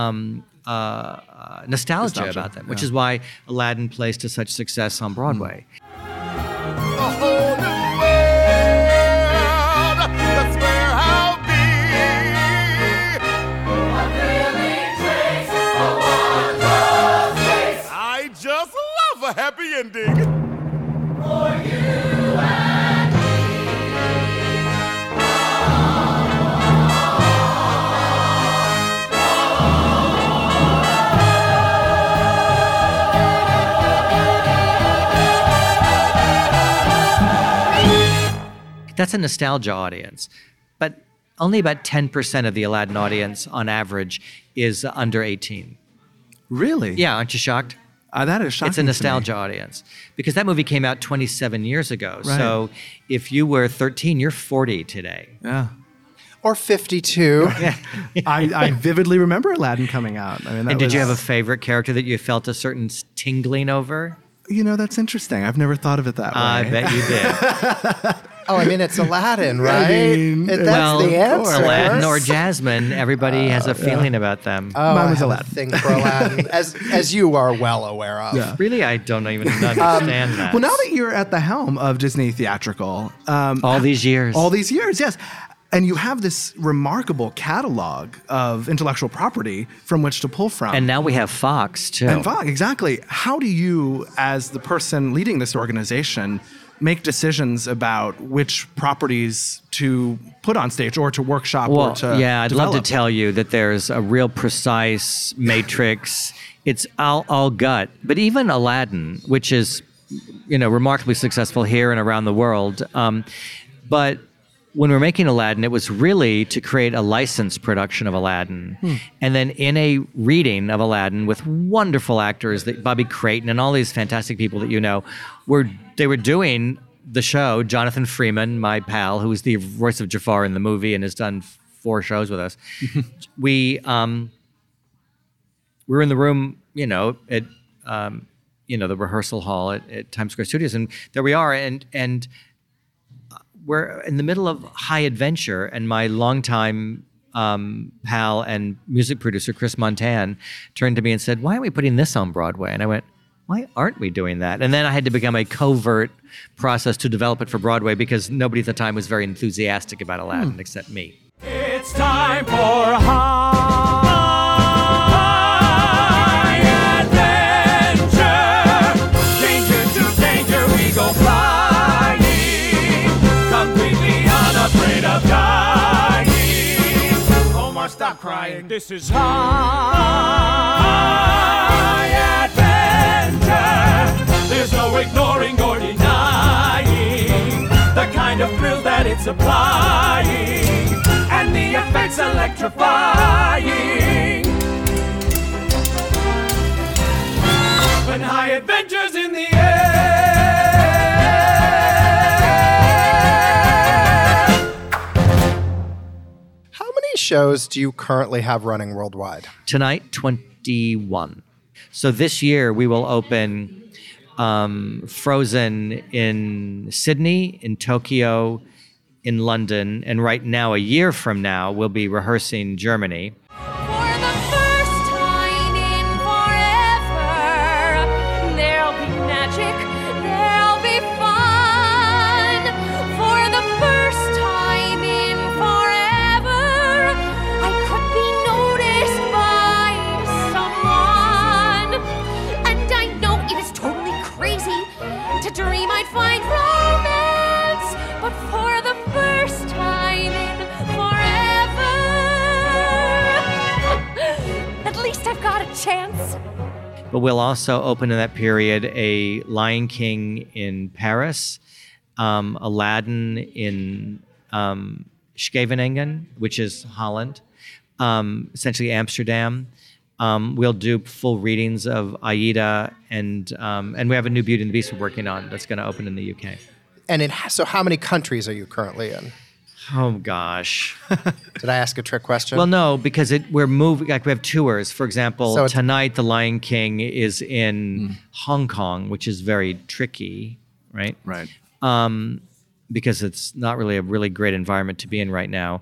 nostalgia about them, which is why Aladdin plays to such success on Broadway. A happy ending for you and me. That's a nostalgia audience, but only about 10% of the Aladdin audience on average is under 18. Really? Yeah, aren't you shocked? That is shocking. It's a nostalgia audience, because that movie came out 27 years ago. Right. So if you were 13, you're 40 today. Yeah. Or 52. Yeah. I vividly remember Aladdin coming out. I mean, did you have a favorite character that you felt a certain tingling over? That's interesting. I've never thought of it that way. I bet you did. It's Aladdin, right? That's the answer. Aladdin or Jasmine. Everybody has a feeling about them. Mine was Aladdin. Thing for Aladdin, as you are well aware of. Yeah. Really, I don't even understand that. Well, now that you're at the helm of Disney Theatrical, all these years, yes. And you have this remarkable catalog of intellectual property from which to pull from. And now we have Fox, too. And Fox, exactly. How do you, as the person leading this organization, make decisions about which properties to put on stage or to workshop or to I'd develop? love to tell you that there's a real precise matrix. It's all gut. But even Aladdin, which is, remarkably successful here and around the world, but when we're making Aladdin, it was really to create a licensed production of Aladdin. And then in a reading of Aladdin with wonderful actors, Bobby Creighton and all these fantastic people that they were doing the show. Jonathan Freeman, my pal, who was the voice of Jafar in the movie and has done 4 shows with us. We were in the room, at the rehearsal hall at Times Square Studios, and there we are, and we're in the middle of high adventure, and my longtime pal and music producer, Chris Montan, turned to me and said, "Why aren't we putting this on Broadway?" And I went, "Why aren't we doing that?" And then I had to become a covert process to develop it for Broadway, because nobody at the time was very enthusiastic about Aladdin except me. It's time for high adventure. flying. This is high adventure. There's no ignoring or denying the kind of thrill that it's supplying, and the effects electrifying. When high adventure's in the shows do you currently have running worldwide? Tonight, 21. So this year we will open Frozen in Sydney, in Tokyo, in London, and right now, a year from now, we'll be rehearsing Germany. Dream I'd find romance, but for the first time in forever, at least I've got a chance. But we'll also open in that period a Lion King in Paris, Aladdin in Scheveningen, which is Holland, essentially Amsterdam. We'll do full readings of Aida, and we have a new Beauty and the Beast we're working on that's going to open in the UK. And so how many countries are you currently in? Oh, gosh. Did I ask a trick question? Well, no, because we're moving, like we have tours. For example, tonight The Lion King is in Hong Kong, which is very tricky, right? Right. Because it's not really a really great environment to be in right now.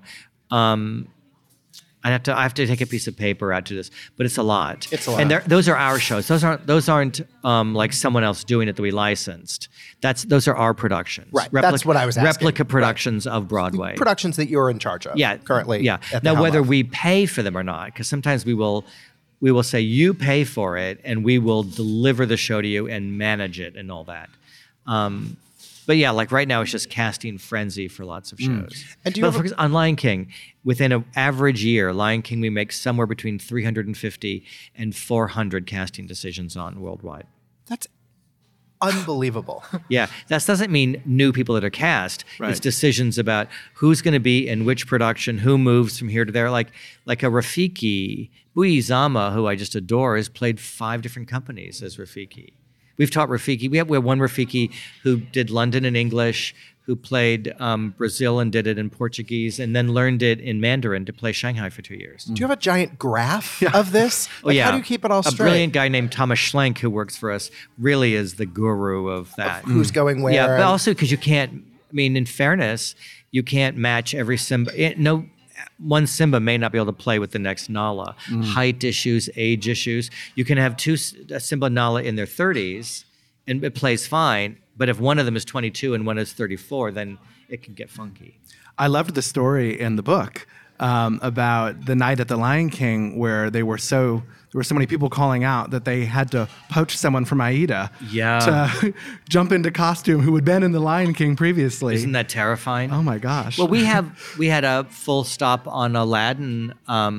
I have to take a piece of paper out to this, but it's a lot. It's a lot. And those are our shows. Those aren't like someone else doing it that we licensed. Those are our productions. Right. That's what I was asking. Replica productions of Broadway. Productions that you're in charge of. Yeah. Currently. Yeah. Now, whether we pay for them or not, because sometimes we will say you pay for it, and we will deliver the show to you and manage it and all that. But yeah, like right now, it's just casting frenzy for lots of shows. And on Lion King, within an average year, Lion King, we make somewhere between 350 and 400 casting decisions on worldwide. That's unbelievable. Yeah, that doesn't mean new people that are cast. Right. It's decisions about who's going to be in which production, who moves from here to there. Like a Rafiki, Bui Zama, who I just adore, has played 5 different companies as Rafiki. We've taught Rafiki. We have one Rafiki who did London in English, who played Brazil and did it in Portuguese, and then learned it in Mandarin to play Shanghai for 2 years. Do you have a giant graph of this? How do you keep it all straight? A brilliant guy named Thomas Schlenk, who works for us, really is the guru of that. Of who's going where? Yeah, but also because you can't, in fairness, you can't match every Simba. One Simba may not be able to play with the next Nala. Height issues, age issues. You can have a Simba Nala in their 30s, and it plays fine. But if one of them is 22 and one is 34, then it can get funky. I loved the story in the book about the night at the Lion King where there were so many people calling out that they had to poach someone from Aida to jump into costume who had been in the Lion King previously. Isn't that terrifying? Oh my gosh. Well, we had a full stop on Aladdin.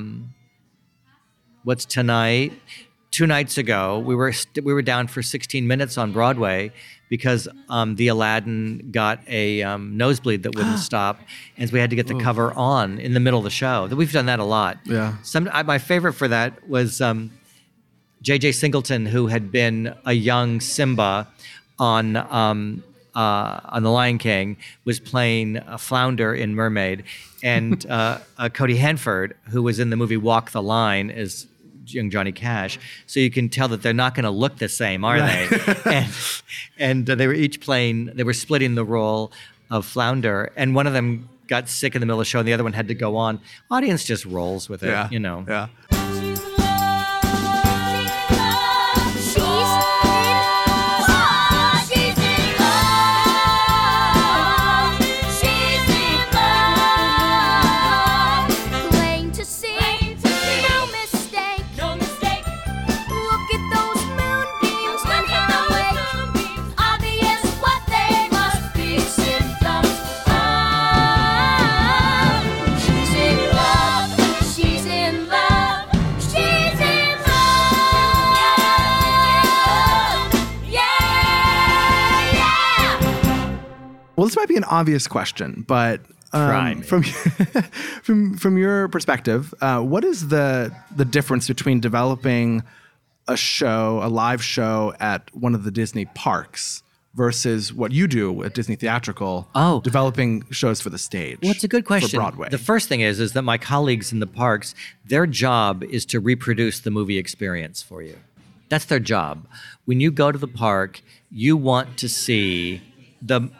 What's tonight? 2 nights ago, we were down for 16 minutes on Broadway because the Aladdin got a nosebleed that wouldn't stop, and we had to get the cover on in the middle of the show. We've done that a lot. Yeah. My favorite for that was J.J. Singleton, who had been a young Simba on The Lion King, was playing Flounder in Mermaid, and Cody Hanford, who was in the movie Walk the Line, is young Johnny Cash. So you can tell that they're not going to look the same, are they? And they were each they were splitting the role of Flounder, and one of them got sick in the middle of the show, and the other one had to go on. Audience just rolls with it, Yeah. Yeah. She's in love. Well, this might be an obvious question, but from your perspective, what is the difference between developing a live show at one of the Disney parks versus what you do at Disney Theatrical, developing shows for the stage? Well, it's a good question. For Broadway. The first thing is that my colleagues in the parks, their job is to reproduce the movie experience for you. That's their job. When you go to the park, you want to see the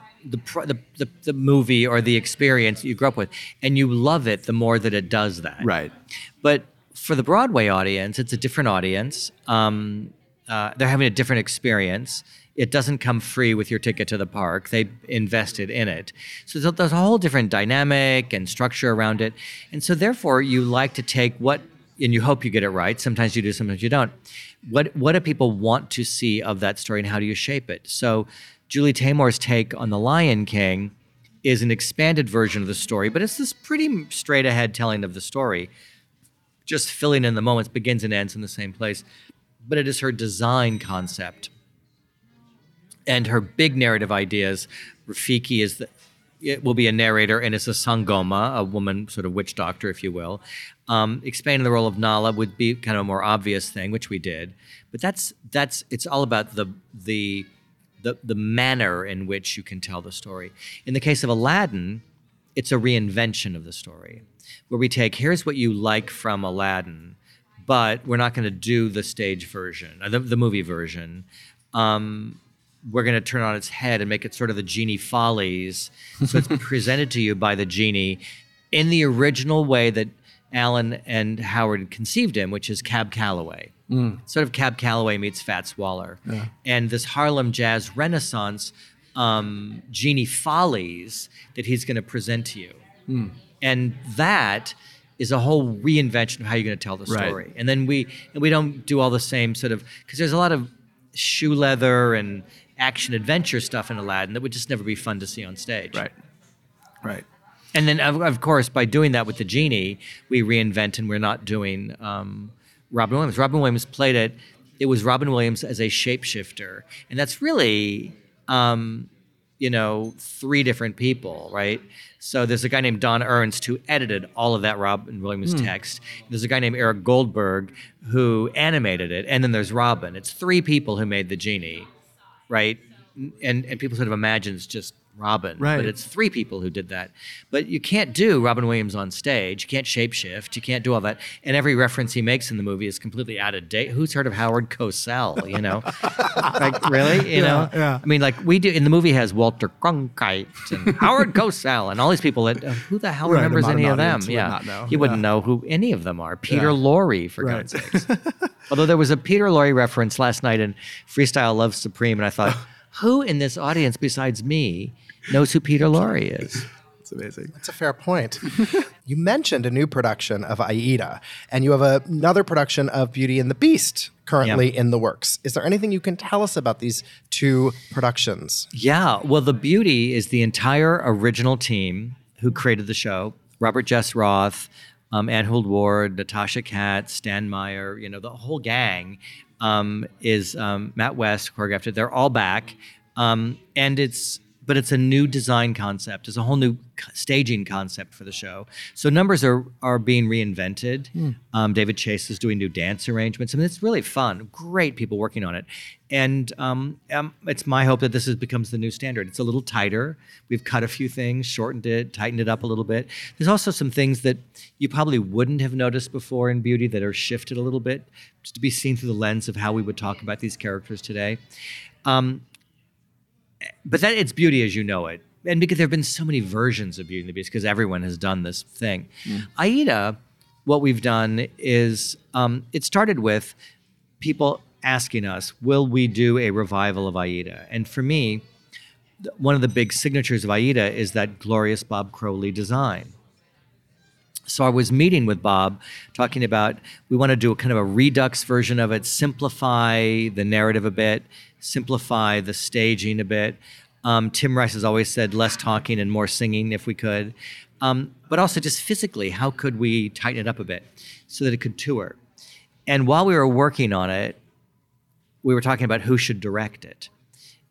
movie or the experience that you grew up with, and you love it the more that it does that. Right. But for the Broadway audience, it's a different audience. They're having a different experience. It doesn't come free with your ticket to the park. They invested in it. So there's a whole different dynamic and structure around it. And so therefore, you like to take and you hope you get it right. Sometimes you do, sometimes you don't. What do people want to see of that story, and how do you shape it? So Julie Taymor's take on The Lion King is an expanded version of the story, but it's this pretty straight ahead telling of the story, just filling in the moments, begins and ends in the same place. But it is her design concept and her big narrative ideas. Rafiki it will be a narrator, and it's a Sangoma, a woman sort of witch doctor, if you will. Expanding the role of Nala would be kind of a more obvious thing, which we did. But it's all about the manner in which you can tell the story. In the case of Aladdin, it's a reinvention of the story, where we take, here's what you like from Aladdin, but we're not going to do the stage version, the movie version. We're going to turn it on its head and make it sort of the Genie Follies. So it's presented to you by the genie in the original way that Alan and Howard conceived him, which is Cab Calloway. Sort of Cab Calloway meets Fats Waller. Yeah. And this Harlem Jazz Renaissance Genie Follies that he's going to present to you. And that is a whole reinvention of how you're going to tell the story. Right. And then we don't do all the same sort of, because there's a lot of shoe leather and action adventure stuff in Aladdin that would just never be fun to see on stage. Right. And then, of course, by doing that with the genie, we reinvent, and we're not doing Robin Williams. Robin Williams played it. It was Robin Williams as a shapeshifter. And that's really, three different people, right? So there's a guy named Don Ernst who edited all of that Robin Williams text. There's a guy named Eric Goldberg who animated it. And then there's Robin. It's three people who made the genie, right? And people sort of imagine it's just Robin, but it's three people who did that. But you can't do Robin Williams on stage. You can't shapeshift. You can't do all that. And every reference he makes in the movie is completely out of date. Who's heard of Howard Cosell, Like, really? You know? I mean, like, we do, in the movie has Walter Cronkite and Howard Cosell and all these people that, who the hell remembers any of them? You wouldn't know who any of them are. Peter Lorre, for God's sakes. Although there was a Peter Lorre reference last night in Freestyle Love Supreme, and I thought, who in this audience besides me knows who Peter Lorre is? That's amazing. That's a fair point. You mentioned a new production of Aida, and you have another production of Beauty and the Beast currently in the works. Is there anything you can tell us about these two productions? Yeah, well, The Beauty is the entire original team who created the show. Robert Jess Roth, Ann Hould Ward, Natasha Katz, Stan Meyer, the whole gang is Matt West choreographed it. They're all back. But it's a new design concept. It's a whole new staging concept for the show. So numbers are being reinvented. David Chase is doing new dance arrangements. I mean, it's really fun. Great people working on it. And it's my hope that this becomes the new standard. It's a little tighter. We've cut a few things, shortened it, tightened it up a little bit. There's also some things that you probably wouldn't have noticed before in Beauty that are shifted a little bit, just to be seen through the lens of how we would talk about these characters today. But that it's Beauty as you know it. And because there have been so many versions of Beauty and the Beast, because everyone has done this thing. Aida, what we've done is, it started with people asking us, will we do a revival of Aida? And for me, one of the big signatures of Aida is that glorious Bob Crowley design. So I was meeting with Bob, talking about, we want to do a kind of a redux version of it, simplify the narrative a bit, simplify the staging a bit. Tim Rice has always said less talking and more singing if we could. But also just physically, how could we tighten it up a bit so that it could tour? And while we were working on it, we were talking about who should direct it.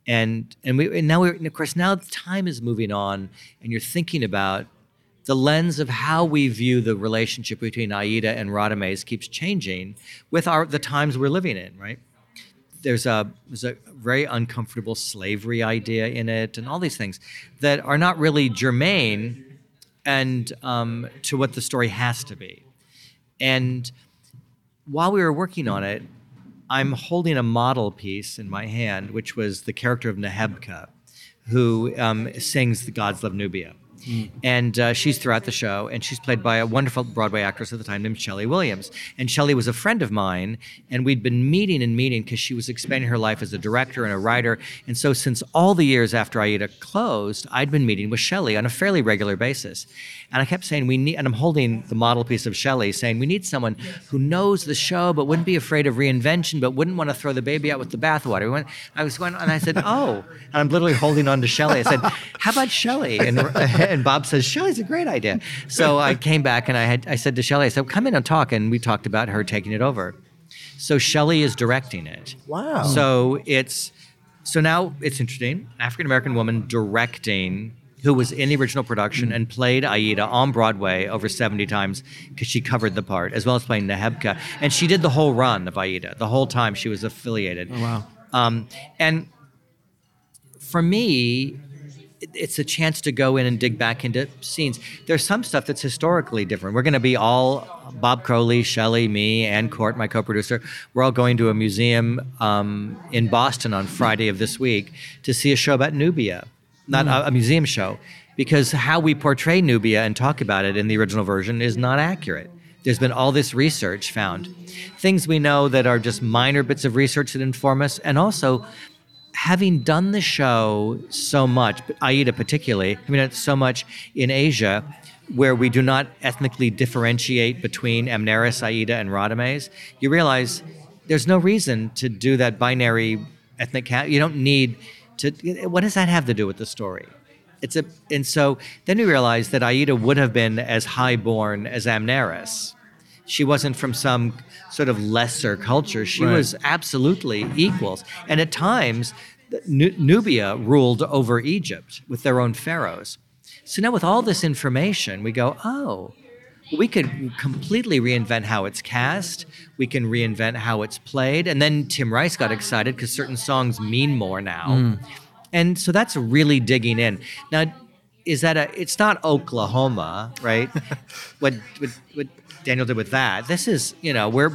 And of course now time is moving on, and you're thinking about the lens of how we view the relationship between Aida and Radames keeps changing with the times we're living in, right? There's a very uncomfortable slavery idea in it, and all these things that are not really germane and to what the story has to be. And while we were working on it, I'm holding a model piece in my hand, which was the character of Nehebka, who sings "The Gods Love Nubia." And she's throughout the show, and she's played by a wonderful Broadway actress at the time named Shelley Williams. And Shelley was a friend of mine, and we'd been meeting because she was expanding her life as a director and a writer. And so since all the years after Aida closed, I'd been meeting with Shelley on a fairly regular basis. And I kept saying, and I'm holding the model piece of Shelley, saying, we need someone who knows the show but wouldn't be afraid of reinvention, but wouldn't want to throw the baby out with the bathwater. And I said, oh. And I'm literally holding on to Shelley. I said, how about Shelley? And Bob says, Shelley's a great idea. So I came back and I said to Shelley, I said, come in and talk. And we talked about her taking it over. So Shelley is directing it. Wow. So now it's interesting. African-American woman directing, who was in the original production and played Aida on Broadway over 70 times because she covered the part, as well as playing Nehebka. And she did the whole run of Aida, the whole time she was affiliated. Oh, wow. And for me, it's a chance to go in and dig back into scenes. There's some stuff that's historically different. We're going to be all, Bob Crowley, Shelley, me, Ann Court, my co-producer, we're all going to a museum in Boston on Friday of this week to see a show about Nubia, not a museum show, because how we portray Nubia and talk about it in the original version is not accurate. There's been all this research found. Things we know that are just minor bits of research that inform us, and also having done the show so much, Aida particularly, so much in Asia, where we do not ethnically differentiate between Amneris, Aida, and Radames, you realize there's no reason to do that binary ethnic count. You don't need to. What does that have to do with the story? And so then we realized that Aida would have been as highborn as Amneris. She wasn't from some sort of lesser culture. She was absolutely equals. And at times, Nubia ruled over Egypt with their own pharaohs. So now with all this information, we go, oh, we could completely reinvent how it's cast. We can reinvent how it's played. And then Tim Rice got excited because certain songs mean more now. And so that's really digging in. Now, it's not Oklahoma, right? what Daniel did with that. This is, we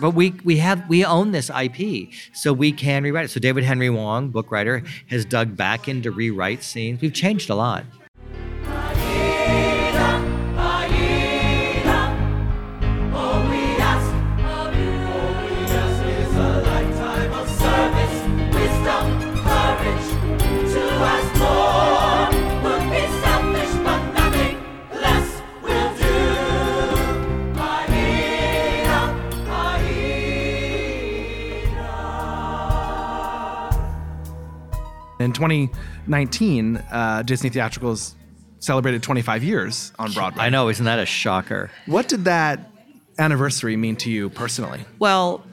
own this IP, so we can rewrite it. So David Henry Wong, book writer, has dug back in to rewrite scenes. We've changed a lot. In 2019, Disney Theatricals celebrated 25 years on Broadway. I know, isn't that a shocker? What did that anniversary mean to you personally? Well,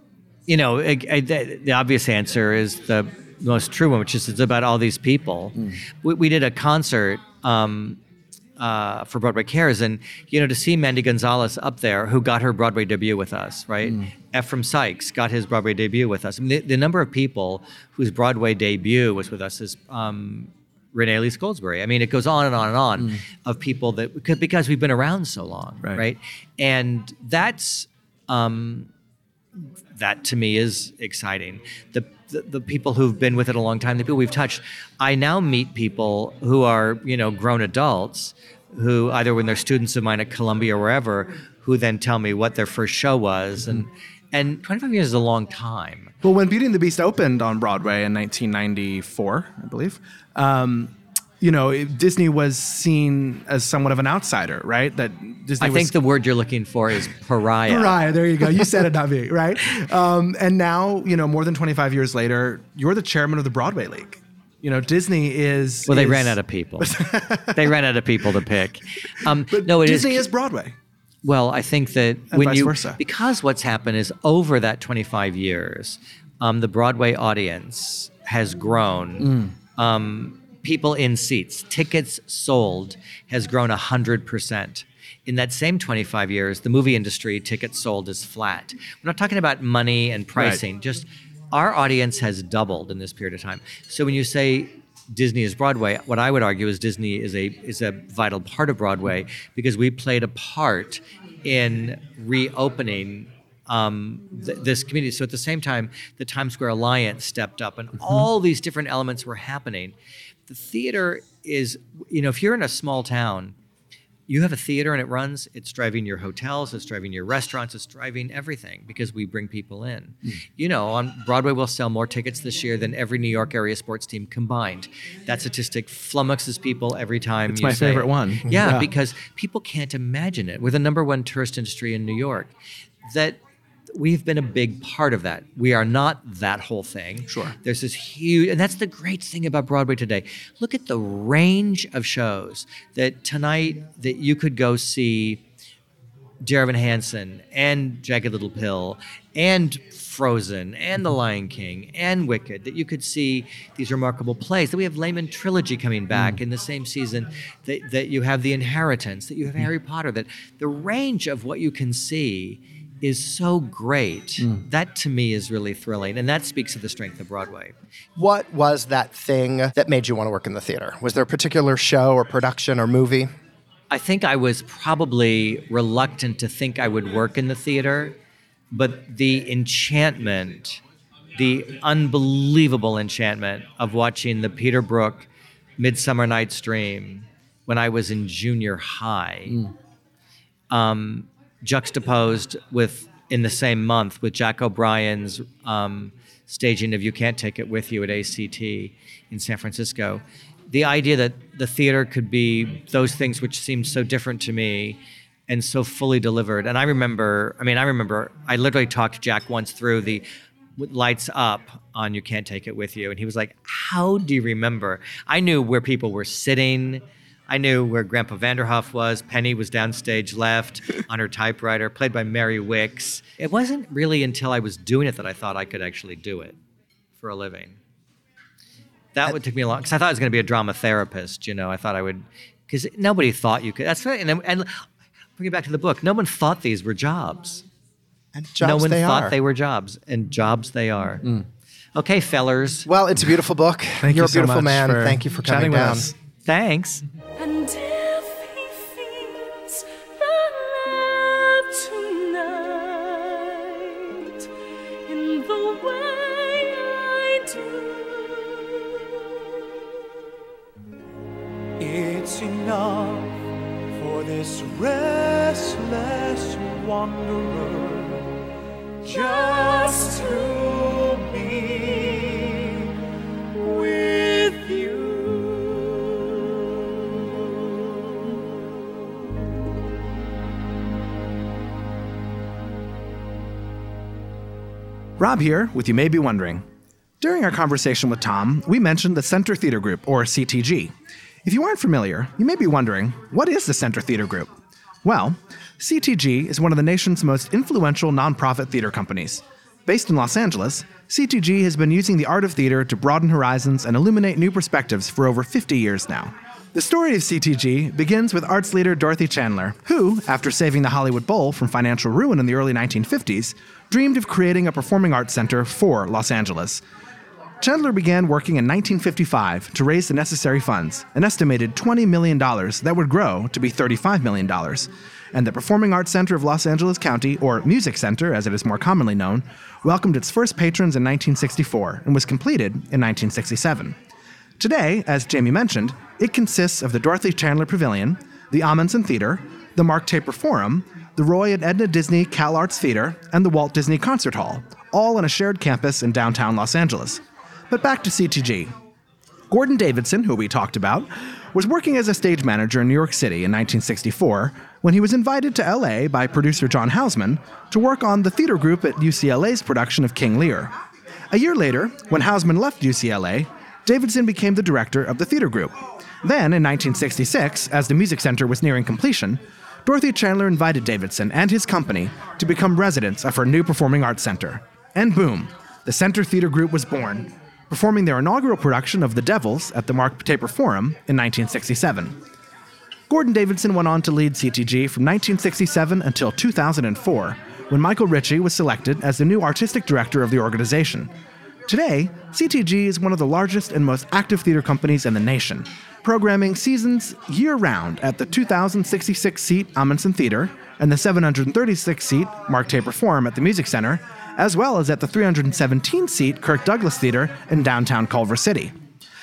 the obvious answer is the most true one, which is it's about all these people. We did a concert for Broadway Cares, and to see Mandy Gonzalez up there, who got her Broadway debut with us, right? Ephraim Sykes got his Broadway debut with us. I mean, the number of people whose Broadway debut was with us is Renee Lee Goldsberry. I mean, it goes on and on and on of people because we've been around so long, right? And that's that to me is exciting. The people who've been with it a long time, the people we've touched. I now meet people who are, grown adults who either when they're students of mine at Columbia or wherever, who then tell me what their first show was. And 25 years is a long time. Well, when Beauty and the Beast opened on Broadway in 1994, I believe, Disney was seen as somewhat of an outsider, right? That Disney I think the word you're looking for is pariah. Pariah, there you go. You said it, not me, right? And now, more than 25 years later, you're the chairman of the Broadway League. Disney is... Well, they ran out of people. They ran out of people to pick. But no, Disney is Broadway. Well, I think that and vice versa. Because what's happened is over that 25 years, the Broadway audience has grown. People in seats, tickets sold has grown 100%. In that same 25 years, the movie industry, tickets sold is flat. We're not talking about money and pricing, just our audience has doubled in this period of time. So when you say Disney is Broadway, what I would argue is Disney is a vital part of Broadway because we played a part in reopening this community. So at the same time, the Times Square Alliance stepped up and all these different elements were happening. The theater is, if you're in a small town, you have a theater and it runs, it's driving your hotels, it's driving your restaurants, it's driving everything because we bring people in. On Broadway, we'll sell more tickets this year than every New York area sports team combined. That statistic flummoxes people every time It's my favorite one. Yeah, because people can't imagine it. We're the number one tourist industry in New York. That we've been a big part of that. We are not that whole thing. Sure. There's this huge, and that's the great thing about Broadway today. Look at the range of shows that tonight that you could go see Dear Evan Hansen and Jagged Little Pill and Frozen and The Lion King and Wicked, that you could see these remarkable plays, that we have Lehman Trilogy coming back in the same season, that you have The Inheritance, that you have Harry Potter, that the range of what you can see is so great. That to me is really thrilling, and that speaks to the strength of Broadway. What was that thing that made you want to work in the theater? Was there a particular show or production or movie? I think I was probably reluctant to think I would work in the theater, but the enchantment, the unbelievable enchantment of watching the Peter Brook Midsummer Night's Dream when I was in junior high, juxtaposed with, in the same month, with Jack O'Brien's staging of You Can't Take It With You at ACT in San Francisco. The idea that the theater could be those things which seemed so different to me and so fully delivered. And I remember I literally talked Jack once through the lights up on You Can't Take It With You. And he was like, how do you remember? I knew where people were sitting. I knew where Grandpa Vanderhoff was. Penny was downstage left on her typewriter, played by Mary Wicks. It wasn't really until I was doing it that I thought I could actually do it for a living. That would take me a long, because I thought I was going to be a drama therapist. I thought I would, because nobody thought you could. That's right. And bring it back to the book. No one thought these were jobs. And jobs no one they thought are. they were jobs, and jobs they are. Okay, fellers. Well, it's a beautiful book. Thank You're you a so beautiful much man. for Thank you for chatting coming with down. us. Thanks. And if he feels the love tonight in the way I do, it's enough for this restless wanderer just to be with you. Rob here with You May Be Wondering. During our conversation with Tom, we mentioned the Center Theater Group, or CTG. If you aren't familiar, you may be wondering, what is the Center Theater Group? Well, CTG is one of the nation's most influential nonprofit theater companies. Based in Los Angeles, CTG has been using the art of theater to broaden horizons and illuminate new perspectives for over 50 years now. The story of CTG begins with arts leader Dorothy Chandler, who, after saving the Hollywood Bowl from financial ruin in the early 1950s, dreamed of creating a performing arts center for Los Angeles. Chandler began working in 1955 to raise the necessary funds, an estimated $20 million that would grow to be $35 million. And the Performing Arts Center of Los Angeles County, or Music Center as it is more commonly known, welcomed its first patrons in 1964 and was completed in 1967. Today, as Jamie mentioned, it consists of the Dorothy Chandler Pavilion, the Amundsen Theater, the Mark Taper Forum, the Roy and Edna Disney Cal Arts Theater, and the Walt Disney Concert Hall, all on a shared campus in downtown Los Angeles. But back to CTG. Gordon Davidson, who we talked about, was working as a stage manager in New York City in 1964 when he was invited to LA by producer John Houseman to work on the theater group at UCLA's production of King Lear. A year later, when Houseman left UCLA, Davidson became the director of the theater group. Then, in 1966, as the Music Center was nearing completion, Dorothy Chandler invited Davidson and his company to become residents of her new Performing Arts Center. And boom, the Center Theater Group was born. performing their inaugural production of The Devils at the Mark Taper Forum in 1967. Gordon Davidson went on to lead CTG from 1967 until 2004, when Michael Ritchie was selected as the new artistic director of the organization. Today, CTG is one of the largest and most active theater companies in the nation, programming seasons year-round at the 2,066-seat Amundsen Theater and the 736-seat Mark Taper Forum at the Music Center, as well as at the 317-seat Kirk Douglas Theater in downtown Culver City.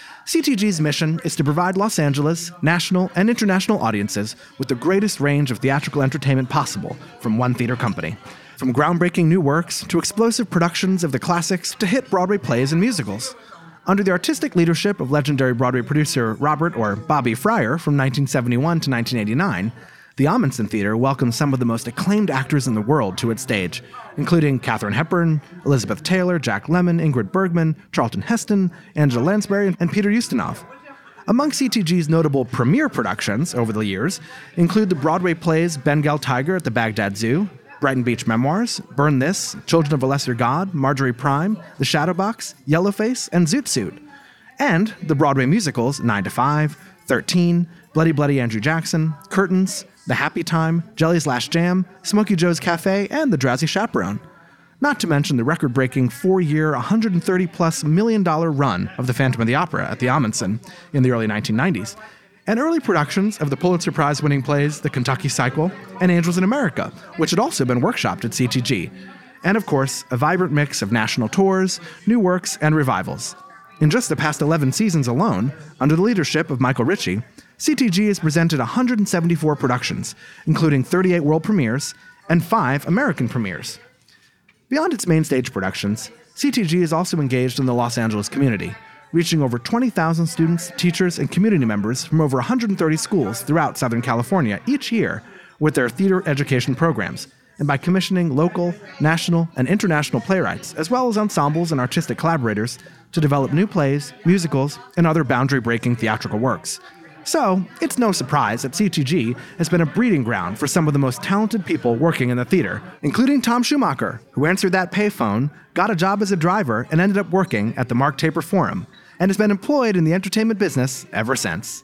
CTG's mission is to provide Los Angeles, national, and international audiences with the greatest range of theatrical entertainment possible from one theater company. From groundbreaking new works to explosive productions of the classics to hit Broadway plays and musicals. Under the artistic leadership of legendary Broadway producer Robert or Bobby Fryer from 1971 to 1989, the Amundsen Theater welcomed some of the most acclaimed actors in the world to its stage, including Katharine Hepburn, Elizabeth Taylor, Jack Lemmon, Ingrid Bergman, Charlton Heston, Angela Lansbury, and Peter Ustinov. Among CTG's notable premiere productions over the years include the Broadway plays Bengal Tiger at the Baghdad Zoo, Brighton Beach Memoirs, Burn This, Children of a Lesser God, Marjorie Prime, The Shadow Box, Yellowface, and Zoot Suit. And the Broadway musicals 9 to 5, 13, Bloody Bloody Andrew Jackson, Curtains, The Happy Time, Jelly's Last Jam, Smokey Joe's Cafe, and The Drowsy Chaperone. Not to mention the record-breaking 4-year, $130+ million run of The Phantom of the Opera at the Amundsen in the early 1990s, and early productions of the Pulitzer Prize-winning plays The Kentucky Cycle and Angels in America, which had also been workshopped at CTG. And of course, a vibrant mix of national tours, new works, and revivals. In just the past 11 seasons alone, under the leadership of Michael Ritchie, CTG has presented 174 productions, including 38 world premieres and 5 American premieres. Beyond its main stage productions, CTG is also engaged in the Los Angeles community, reaching over 20,000 students, teachers, and community members from over 130 schools throughout Southern California each year with their theater education programs, and by commissioning local, national, and international playwrights, as well as ensembles and artistic collaborators to develop new plays, musicals, and other boundary-breaking theatrical works. So, it's no surprise that CTG has been a breeding ground for some of the most talented people working in the theater, including Tom Schumacher, who answered that payphone, got a job as a driver, and ended up working at the Mark Taper Forum, and has been employed in the entertainment business ever since.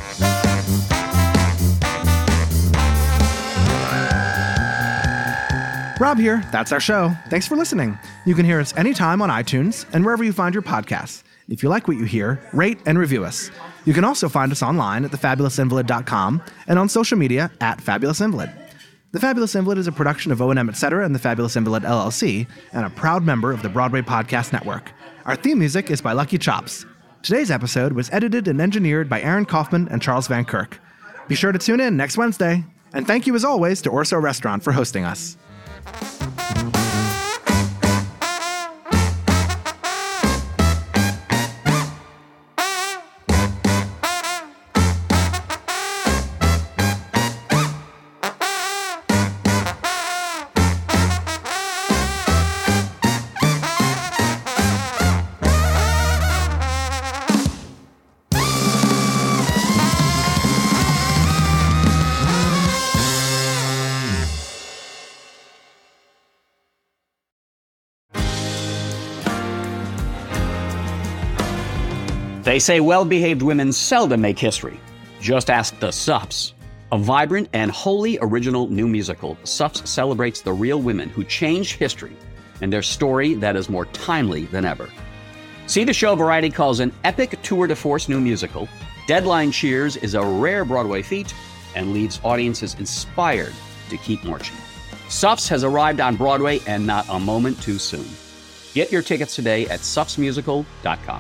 Rob here, that's our show. Thanks for listening. You can hear us anytime on iTunes and wherever you find your podcasts. If you like what you hear, rate and review us. You can also find us online at thefabulousinvalid.com and on social media at Fabulous Invalid. The Fabulous Invalid is a production of O&M Etc. and the Fabulous Invalid LLC and a proud member of the Broadway Podcast Network. Our theme music is by Lucky Chops. Today's episode was edited and engineered by Aaron Kaufman and Charles Van Kirk. Be sure to tune in next Wednesday. And thank you as always to Orso Restaurant for hosting us. They say well-behaved women seldom make history. Just ask the Suffs. A vibrant and wholly original new musical, Suffs celebrates the real women who changed history and their story that is more timely than ever. See the show Variety calls an epic tour de force new musical. Deadline cheers is a rare Broadway feat and leaves audiences inspired to keep marching. Suffs has arrived on Broadway and not a moment too soon. Get your tickets today at suffsmusical.com.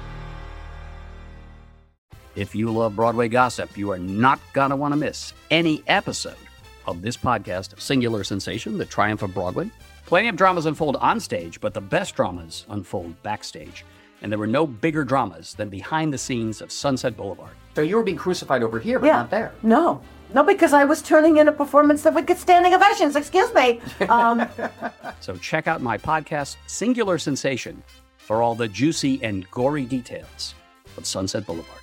If you love Broadway gossip, you are not going to want to miss any episode of this podcast of Singular Sensation, The Triumph of Broadway. Plenty of dramas unfold on stage, but the best dramas unfold backstage. And there were no bigger dramas than behind the scenes of Sunset Boulevard. So you were being crucified over here, but not there. No, because I was turning in a performance that would get standing ovations. Excuse me. So check out my podcast, Singular Sensation, for all the juicy and gory details of Sunset Boulevard.